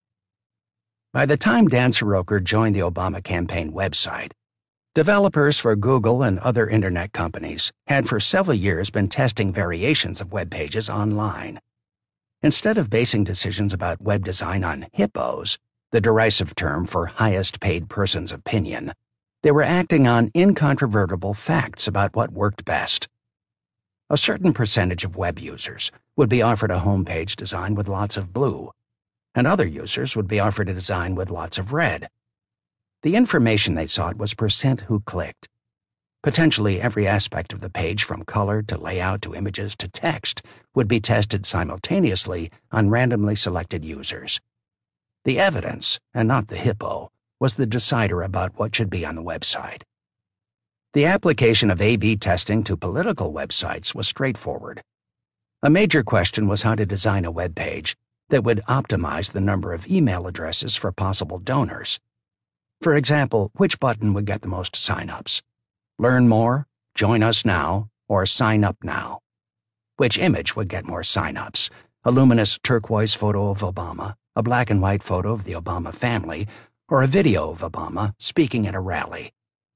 S1: By the time Dan Soroker joined the Obama campaign website, developers for Google and other internet companies had for several years been testing variations of web pages online. Instead of basing decisions about web design on hippos, the derisive term for highest paid person's opinion, they were acting on incontrovertible facts about what worked best. A certain percentage of web users would be offered a homepage design with lots of blue, and other users would be offered a design with lots of red. The information they sought was percent who clicked. Potentially every aspect of the page, from color to layout to images to text, would be tested simultaneously on randomly selected users. The evidence, and not the hippo, was the decider about what should be on the website. The application of A B testing to political websites was straightforward. A major question was how to design a web page that would optimize the number of email addresses for possible donors. For example, which button would get the most sign-ups? Learn more, join us now, or sign up now? Which image would get more sign-ups? A luminous turquoise photo of Obama, a black and white photo of the Obama family, or a video of Obama speaking at a rally?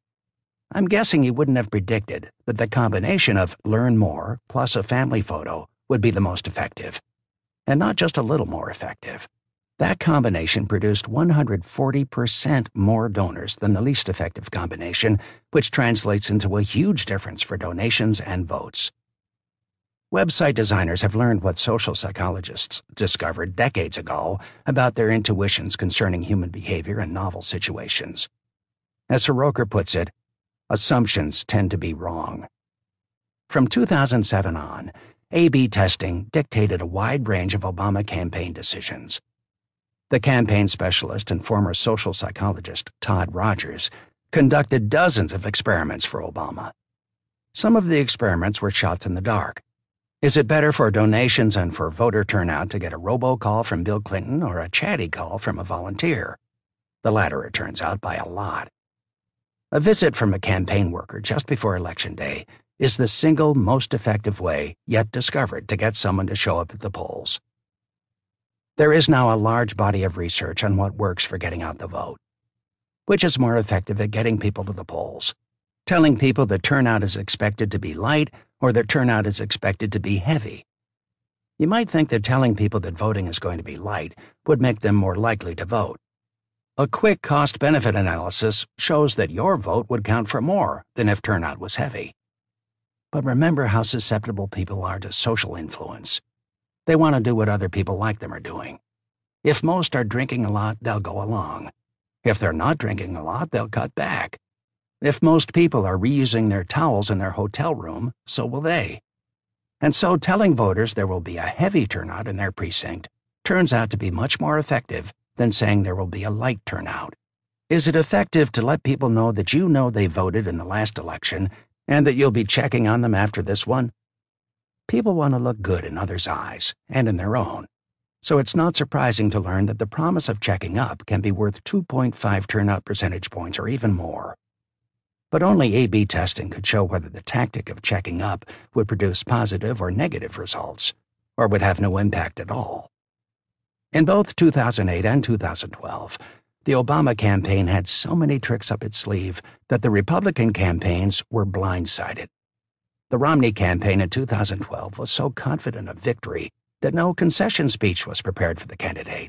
S1: I'm guessing you wouldn't have predicted that the combination of learn more plus a family photo would be the most effective. And not just a little more effective. That combination produced one hundred forty percent more donors than the least effective combination, which translates into a huge difference for donations and votes. Website designers have learned what social psychologists discovered decades ago about their intuitions concerning human behavior in novel situations. As Soroker puts it, assumptions tend to be wrong. From two thousand seven on, A B testing dictated a wide range of Obama campaign decisions. The campaign specialist and former social psychologist Todd Rogers conducted dozens of experiments for Obama. Some of the experiments were shots in the dark. Is it better for donations and for voter turnout to get a robocall from Bill Clinton or a chatty call from a volunteer? The latter, it turns out, by a lot. A visit from a campaign worker just before Election Day is the single most effective way yet discovered to get someone to show up at the polls. There is now a large body of research on what works for getting out the vote. Which is more effective at getting people to the polls? Telling people that turnout is expected to be light or that turnout is expected to be heavy? You might think that telling people that voting is going to be light would make them more likely to vote. A quick cost-benefit analysis shows that your vote would count for more than if turnout was heavy. But remember how susceptible people are to social influence. They want to do what other people like them are doing. If most are drinking a lot, they'll go along. If they're not drinking a lot, they'll cut back. If most people are reusing their towels in their hotel room, so will they. And so telling voters there will be a heavy turnout in their precinct turns out to be much more effective than saying there will be a light turnout. Is it effective to let people know that you know they voted in the last election and that you'll be checking on them after this one? People want to look good in others' eyes and in their own. So it's not surprising to learn that the promise of checking up can be worth two point five turnout percentage points or even more. But only A B testing could show whether the tactic of checking up would produce positive or negative results, or would have no impact at all. In both two thousand eight and two thousand twelve, the Obama campaign had so many tricks up its sleeve that the Republican campaigns were blindsided. The Romney campaign in two thousand twelve was so confident of victory that no concession speech was prepared for the candidate.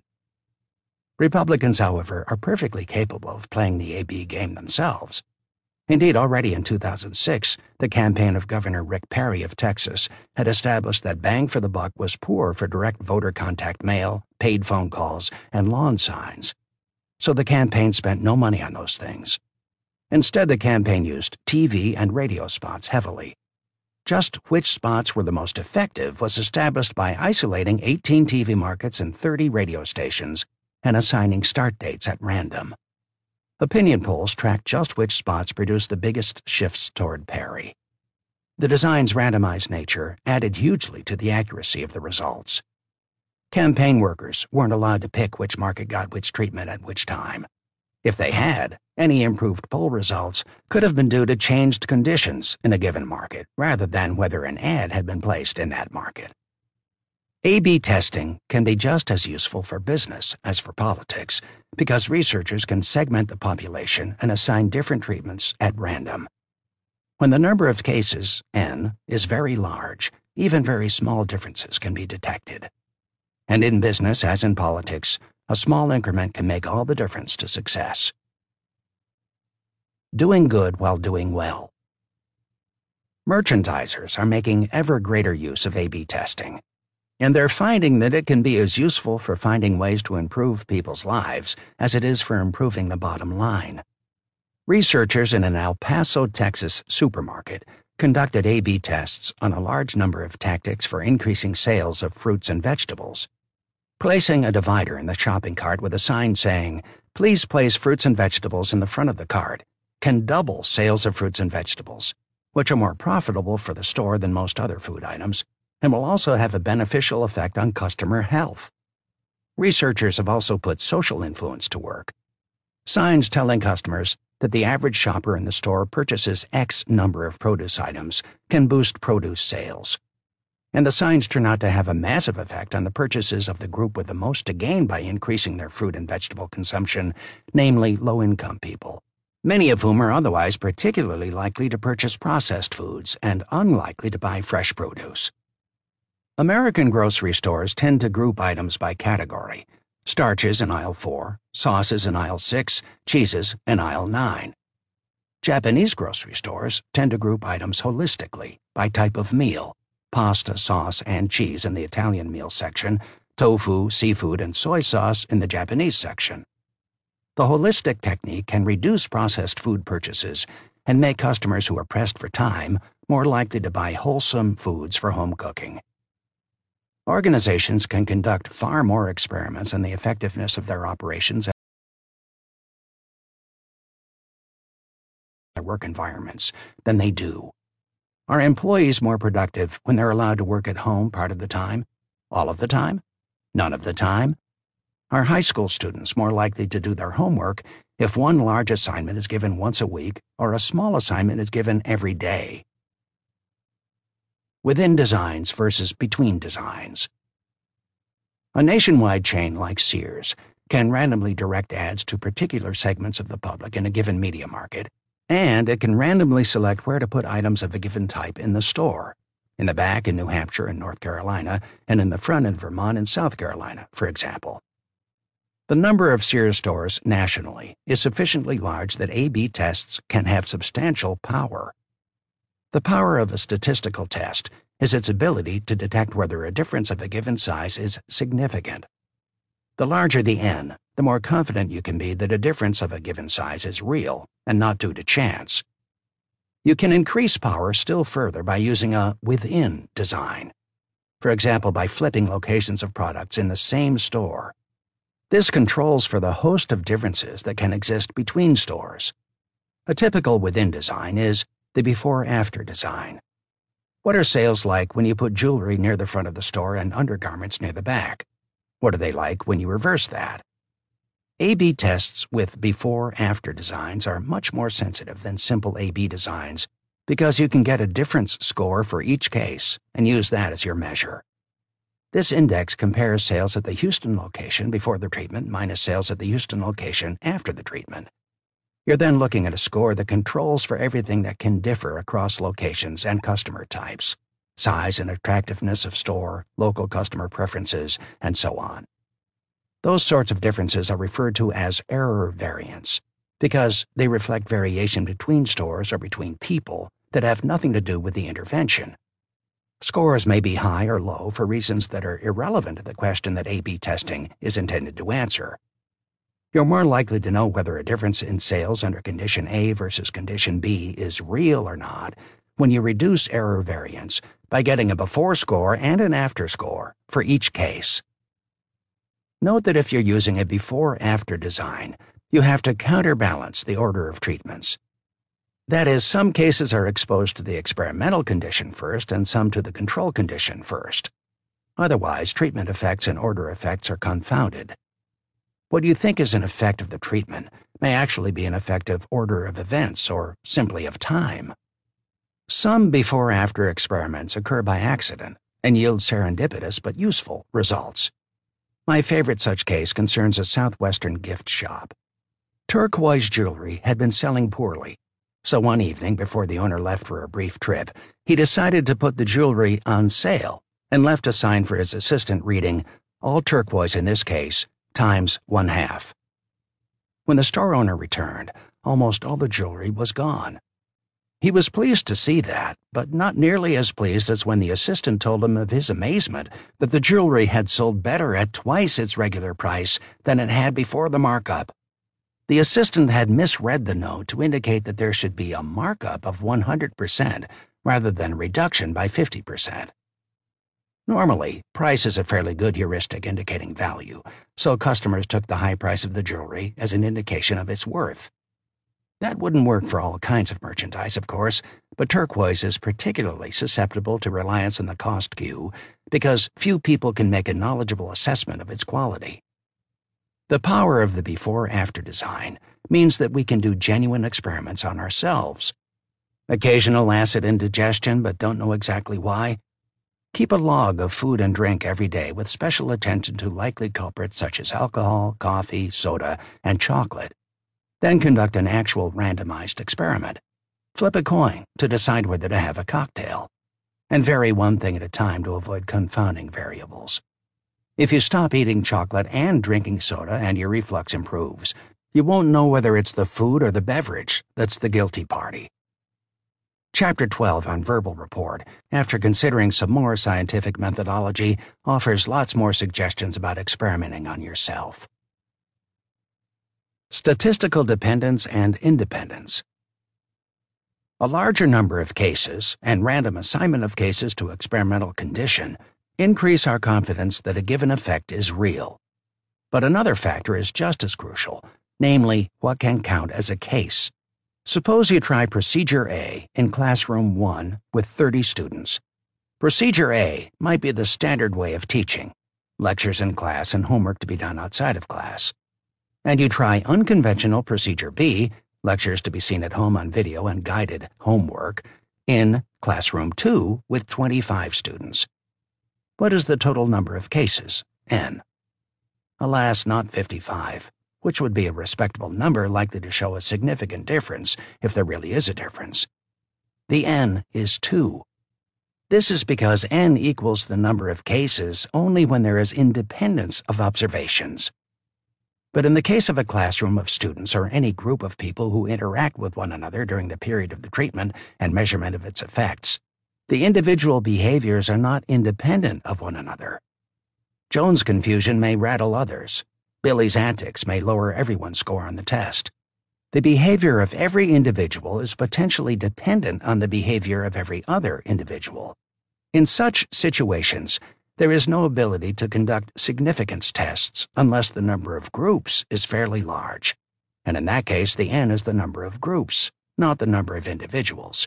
S1: Republicans, however, are perfectly capable of playing the A B game themselves. Indeed, already in two thousand six, the campaign of Governor Rick Perry of Texas had established that bang for the buck was poor for direct voter contact mail, paid phone calls, and lawn signs. So the campaign spent no money on those things. Instead, the campaign used T V and radio spots heavily. Just which spots were the most effective was established by isolating eighteen T V markets and thirty radio stations and assigning start dates at random. Opinion polls tracked just which spots produced the biggest shifts toward Perry. The design's randomized nature added hugely to the accuracy of the results. Campaign workers weren't allowed to pick which market got which treatment at which time. If they had, any improved poll results could have been due to changed conditions in a given market rather than whether an ad had been placed in that market. A B testing can be just as useful for business as for politics because researchers can segment the population and assign different treatments at random. When the number of cases, N, is very large, even very small differences can be detected. And in business, as in politics, a small increment can make all the difference to success. Doing good while doing well. Merchandisers are making ever greater use of A B testing, and they're finding that it can be as useful for finding ways to improve people's lives as it is for improving the bottom line. Researchers in an El Paso, Texas supermarket conducted A B tests on a large number of tactics for increasing sales of fruits and vegetables. Placing a divider in the shopping cart with a sign saying, "Please place fruits and vegetables in the front of the cart," can double sales of fruits and vegetables, which are more profitable for the store than most other food items, and will also have a beneficial effect on customer health. Researchers have also put social influence to work. Signs telling customers that the average shopper in the store purchases X number of produce items can boost produce sales. And the signs turn out to have a massive effect on the purchases of the group with the most to gain by increasing their fruit and vegetable consumption, namely low-income people, many of whom are otherwise particularly likely to purchase processed foods and unlikely to buy fresh produce. American grocery stores tend to group items by category: starches in aisle four, sauces in aisle six, cheeses in aisle nine. Japanese grocery stores tend to group items holistically by type of meal: pasta, sauce, and cheese in the Italian meal section, tofu, seafood, and soy sauce in the Japanese section. The holistic technique can reduce processed food purchases and make customers who are pressed for time more likely to buy wholesome foods for home cooking. Organizations can conduct far more experiments on the effectiveness of their operations their work environments than they do? Are employees more productive when they're allowed to work at home part of the time? All of the time? None of the time? Are high school students more likely to do their homework if one large assignment is given once a week or a small assignment is given every day? Within designs versus between designs. A nationwide chain like Sears can randomly direct ads to particular segments of the public in a given media market, and it can randomly select where to put items of a given type in the store, in the back in New Hampshire and North Carolina, and in the front in Vermont and South Carolina, for example. The number of Sears stores nationally is sufficiently large that A B tests can have substantial power. The power of a statistical test is its ability to detect whether a difference of a given size is significant. The larger the N, the more confident you can be that a difference of a given size is real and not due to chance. You can increase power still further by using a within design. For example, by flipping locations of products in the same store. This controls for the host of differences that can exist between stores. A typical within design is the before-after design. What are sales like when you put jewelry near the front of the store and undergarments near the back? What are they like when you reverse that? A B tests with before-after designs are much more sensitive than simple A B designs because you can get a difference score for each case and use that as your measure. This index compares sales at the Houston location before the treatment minus sales at the Houston location after the treatment. You're then looking at a score that controls for everything that can differ across locations and customer types, size and attractiveness of store, local customer preferences, and so on. Those sorts of differences are referred to as error variance because they reflect variation between stores or between people that have nothing to do with the intervention. Scores may be high or low for reasons that are irrelevant to the question that A B testing is intended to answer. You're more likely to know whether a difference in sales under condition A versus condition B is real or not when you reduce error variance by getting a before score and an after score for each case. Note that if you're using a before-after design, you have to counterbalance the order of treatments. That is, some cases are exposed to the experimental condition first and some to the control condition first. Otherwise, treatment effects and order effects are confounded. What you think is an effect of the treatment may actually be an effect of order of events or simply of time. Some before-after experiments occur by accident and yield serendipitous but useful results. My favorite such case concerns a southwestern gift shop. Turquoise jewelry had been selling poorly, so one evening before the owner left for a brief trip, he decided to put the jewelry on sale and left a sign for his assistant reading, "All turquoise in this case, times one half." When the store owner returned, almost all the jewelry was gone. He was pleased to see that, but not nearly as pleased as when the assistant told him of his amazement that the jewelry had sold better at twice its regular price than it had before the markup. The assistant had misread the note to indicate that there should be a markup of one hundred percent rather than a reduction by fifty percent. Normally, price is a fairly good heuristic indicating value, so customers took the high price of the jewelry as an indication of its worth. That wouldn't work for all kinds of merchandise, of course, but turquoise is particularly susceptible to reliance on the cost cue because few people can make a knowledgeable assessment of its quality. The power of the before-after design means that we can do genuine experiments on ourselves. Occasional acid indigestion, but don't know exactly why? Keep a log of food and drink every day with special attention to likely culprits such as alcohol, coffee, soda, and chocolate. Then conduct an actual randomized experiment. Flip a coin to decide whether to have a cocktail, and vary one thing at a time to avoid confounding variables. If you stop eating chocolate and drinking soda and your reflux improves, you won't know whether it's the food or the beverage that's the guilty party. Chapter twelve on Verbal Report, after considering some more scientific methodology, offers lots more suggestions about experimenting on yourself. Statistical dependence and independence. A larger number of cases and random assignment of cases to experimental condition increase our confidence that a given effect is real. But another factor is just as crucial, namely what can count as a case. Suppose you try Procedure A in Classroom one with thirty students. Procedure A might be the standard way of teaching, lectures in class and homework to be done outside of class. And you try unconventional Procedure B, lectures to be seen at home on video and guided homework, in Classroom two with twenty-five students. What is the total number of cases, N? Alas, not fifty-five, which would be a respectable number likely to show a significant difference if there really is a difference. The N is two. This is because N equals the number of cases only when there is independence of observations. But in the case of a classroom of students or any group of people who interact with one another during the period of the treatment and measurement of its effects, the individual behaviors are not independent of one another. Joan's confusion may rattle others. Billy's antics may lower everyone's score on the test. The behavior of every individual is potentially dependent on the behavior of every other individual. In such situations, there is no ability to conduct significance tests unless the number of groups is fairly large, and in that case the N is the number of groups, not the number of individuals.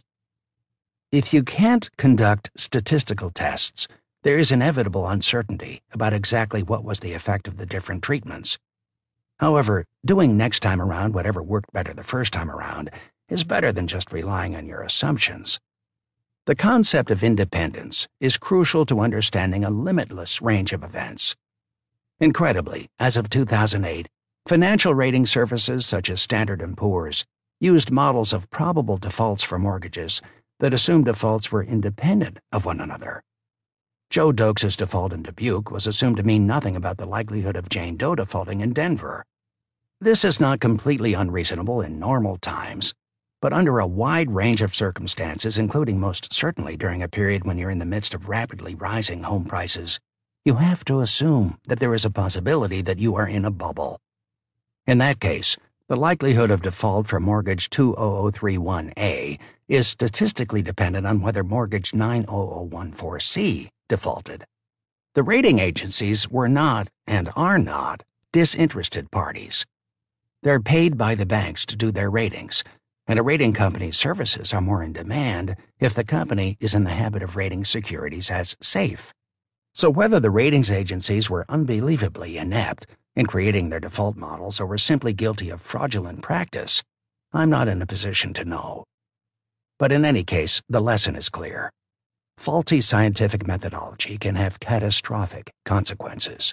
S1: If you can't conduct statistical tests, there is inevitable uncertainty about exactly what was the effect of the different treatments. However, doing next time around whatever worked better the first time around is better than just relying on your assumptions. The concept of independence is crucial to understanding a limitless range of events. Incredibly, as of two thousand eight, financial rating services such as Standard and Poor's used models of probable defaults for mortgages that assumed defaults were independent of one another. Joe Dokes' default in Dubuque was assumed to mean nothing about the likelihood of Jane Doe defaulting in Denver. This is not completely unreasonable in normal times, but under a wide range of circumstances, including most certainly during a period when you're in the midst of rapidly rising home prices, you have to assume that there is a possibility that you are in a bubble. In that case, the likelihood of default for mortgage two zero zero three one A is statistically dependent on whether mortgage nine zero zero one four C defaulted. The rating agencies were not, and are not, disinterested parties. They're paid by the banks to do their ratings, and a rating company's services are more in demand if the company is in the habit of rating securities as safe. So whether the ratings agencies were unbelievably inept in creating their default models or were simply guilty of fraudulent practice, I'm not in a position to know. But in any case, the lesson is clear. Faulty scientific methodology can have catastrophic consequences.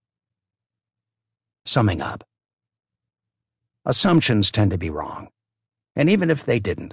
S1: Summing up, assumptions tend to be wrong, and even if they didn't,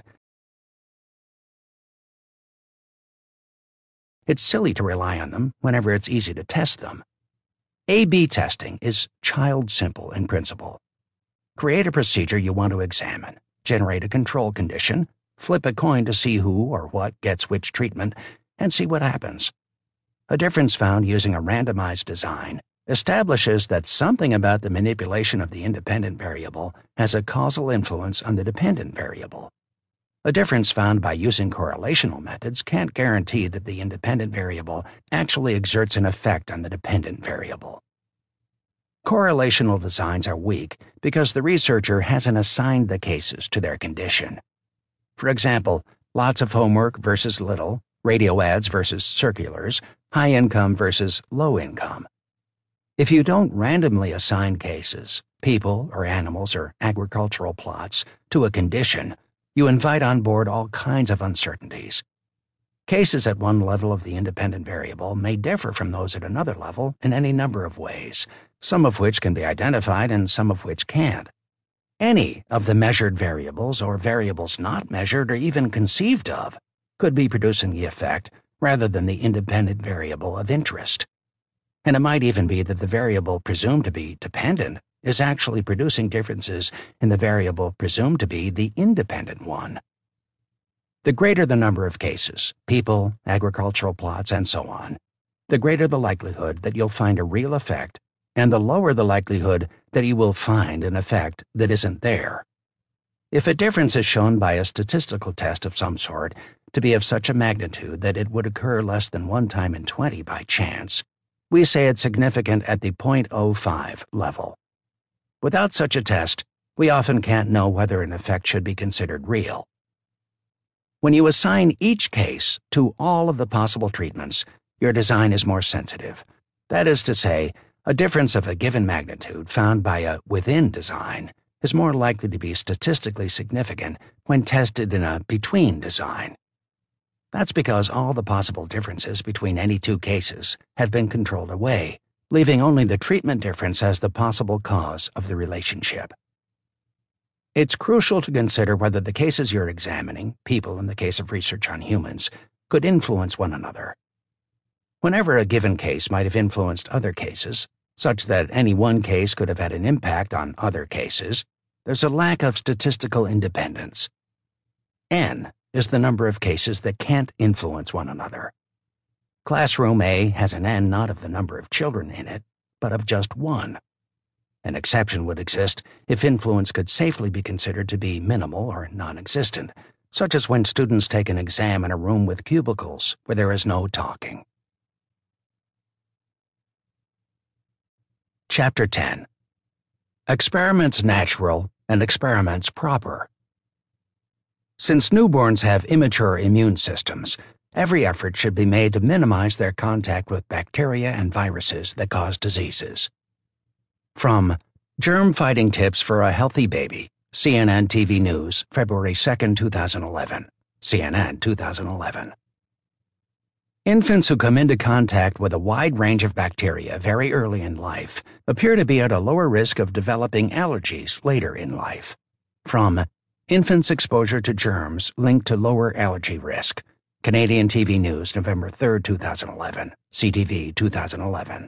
S1: it's silly to rely on them whenever it's easy to test them. A B testing is child simple in principle. Create a procedure you want to examine, generate a control condition, flip a coin to see who or what gets which treatment, and see what happens. A difference found using a randomized design establishes that something about the manipulation of the independent variable has a causal influence on the dependent variable. A difference found by using correlational methods can't guarantee that the independent variable actually exerts an effect on the dependent variable. Correlational designs are weak because the researcher hasn't assigned the cases to their condition. For example, lots of homework versus little, radio ads versus circulars, high income versus low income. If you don't randomly assign cases, people or animals or agricultural plots, to a condition, you invite on board all kinds of uncertainties. Cases at one level of the independent variable may differ from those at another level in any number of ways, some of which can be identified and some of which can't. Any of the measured variables or variables not measured or even conceived of could be producing the effect rather than the independent variable of interest. And it might even be that the variable presumed to be dependent is actually producing differences in the variable presumed to be the independent one. The greater the number of cases, people, agricultural plots, and so on, the greater the likelihood that you'll find a real effect, and the lower the likelihood that you will find an effect that isn't there. If a difference is shown by a statistical test of some sort to be of such a magnitude that it would occur less than one time in twenty by chance, we say it's significant at the zero point zero five level. Without such a test, we often can't know whether an effect should be considered real. When you assign each case to all of the possible treatments, your design is more sensitive. That is to say, a difference of a given magnitude found by a within design is more likely to be statistically significant when tested in a between design. That's because all the possible differences between any two cases have been controlled away, leaving only the treatment difference as the possible cause of the relationship. It's crucial to consider whether the cases you're examining, people in the case of research on humans, could influence one another. Whenever a given case might have influenced other cases, such that any one case could have had an impact on other cases, there's a lack of statistical independence. N is the number of cases that can't influence one another. Classroom A has an N not of the number of children in it, but of just one. An exception would exist if influence could safely be considered to be minimal or non-existent, such as when students take an exam in a room with cubicles where there is no talking. Chapter ten. Experiments Natural and Experiments Proper. Since newborns have immature immune systems, every effort should be made to minimize their contact with bacteria and viruses that cause diseases. From Germ-Fighting Tips for a Healthy Baby, C N N T V News, February second, two thousand eleven. C N N two thousand eleven. Infants who come into contact with a wide range of bacteria very early in life appear to be at a lower risk of developing allergies later in life. From Infants' Exposure to Germs Linked to Lower Allergy Risk, Canadian T V News, November third, two thousand eleven, C T V two thousand eleven.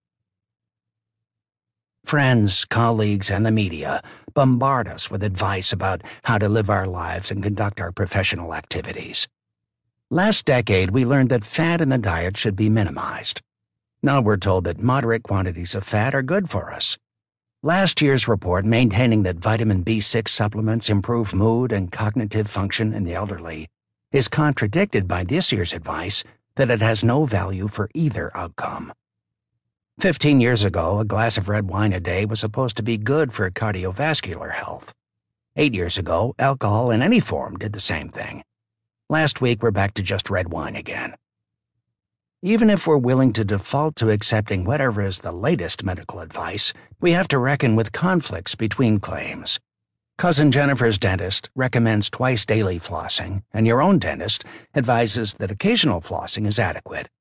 S1: Friends, colleagues, and the media bombard us with advice about how to live our lives and conduct our professional activities. Last decade, we learned that fat in the diet should be minimized. Now we're told that moderate quantities of fat are good for us. Last year's report maintaining that vitamin B six supplements improve mood and cognitive function in the elderly is contradicted by this year's advice that it has no value for either outcome. Fifteen years ago, a glass of red wine a day was supposed to be good for cardiovascular health. Eight years ago, alcohol in any form did the same thing. Last week, we're back to just red wine again. Even if we're willing to default to accepting whatever is the latest medical advice, we have to reckon with conflicts between claims. Cousin Jennifer's dentist recommends twice daily flossing, and your own dentist advises that occasional flossing is adequate.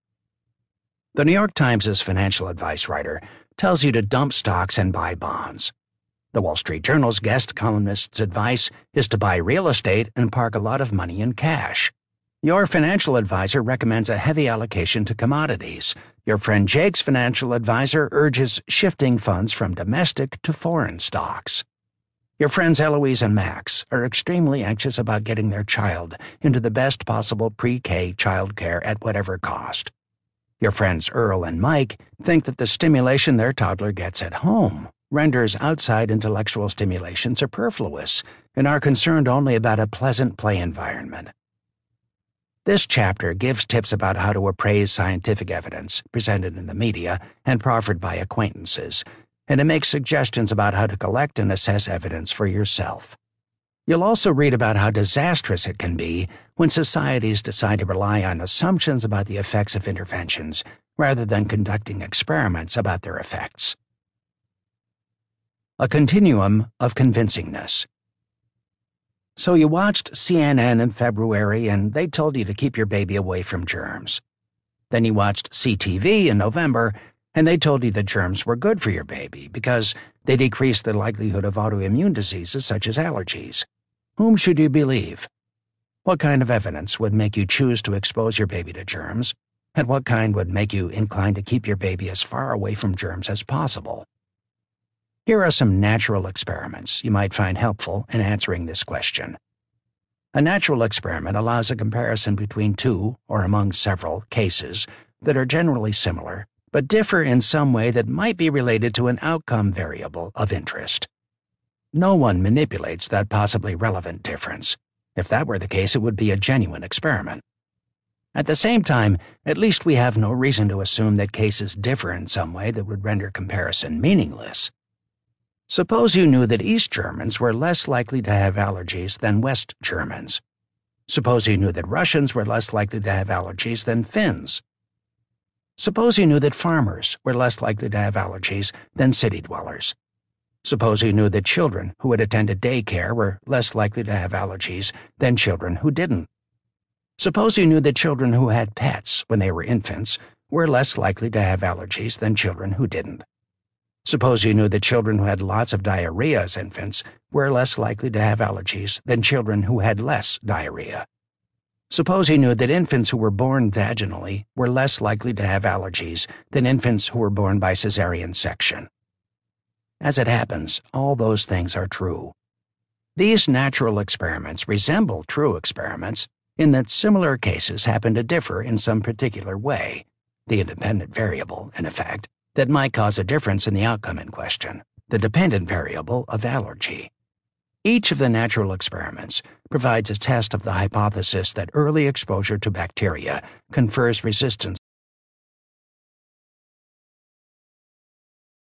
S1: The New York Times' financial advice writer tells you to dump stocks and buy bonds. The Wall Street Journal's guest columnist's advice is to buy real estate and park a lot of money in cash. Your financial advisor recommends a heavy allocation to commodities. Your friend Jake's financial advisor urges shifting funds from domestic to foreign stocks. Your friends Eloise and Max are extremely anxious about getting their child into the best possible pre-K childcare at whatever cost. Your friends Earl and Mike think that the stimulation their toddler gets at home renders outside intellectual stimulation superfluous and are concerned only about a pleasant play environment. This chapter gives tips about how to appraise scientific evidence presented in the media and proffered by acquaintances, and it makes suggestions about how to collect and assess evidence for yourself. You'll also read about how disastrous it can be when societies decide to rely on assumptions about the effects of interventions rather than conducting experiments about their effects. A continuum of convincingness. So you watched C N N in February and they told you to keep your baby away from germs. Then you watched C T V in November and they told you that germs were good for your baby because they decreased the likelihood of autoimmune diseases such as allergies. Whom should you believe? What kind of evidence would make you choose to expose your baby to germs, and what kind would make you inclined to keep your baby as far away from germs as possible? Here are some natural experiments you might find helpful in answering this question. A natural experiment allows a comparison between two, or among several, cases that are generally similar, but differ in some way that might be related to an outcome variable of interest. No one manipulates that possibly relevant difference. If that were the case, it would be a genuine experiment. At the same time, at least we have no reason to assume that cases differ in some way that would render comparison meaningless. Suppose you knew that East Germans were less likely to have allergies than West Germans. Suppose you knew that Russians were less likely to have allergies than Finns. Suppose you knew that farmers were less likely to have allergies than city dwellers. Suppose you knew that children who had attended daycare were less likely to have allergies than children who didn't. Suppose you knew that children who had pets when they were infants were less likely to have allergies than children who didn't. Suppose you knew that children who had lots of diarrhea as infants were less likely to have allergies than children who had less diarrhea. Suppose you knew that infants who were born vaginally were less likely to have allergies than infants who were born by cesarean section. As it happens, all those things are true. These natural experiments resemble true experiments in that similar cases happen to differ in some particular way, the independent variable, in effect, that might cause a difference in the outcome in question, the dependent variable of allergy. Each of the natural experiments provides a test of the hypothesis that early exposure to bacteria confers resistance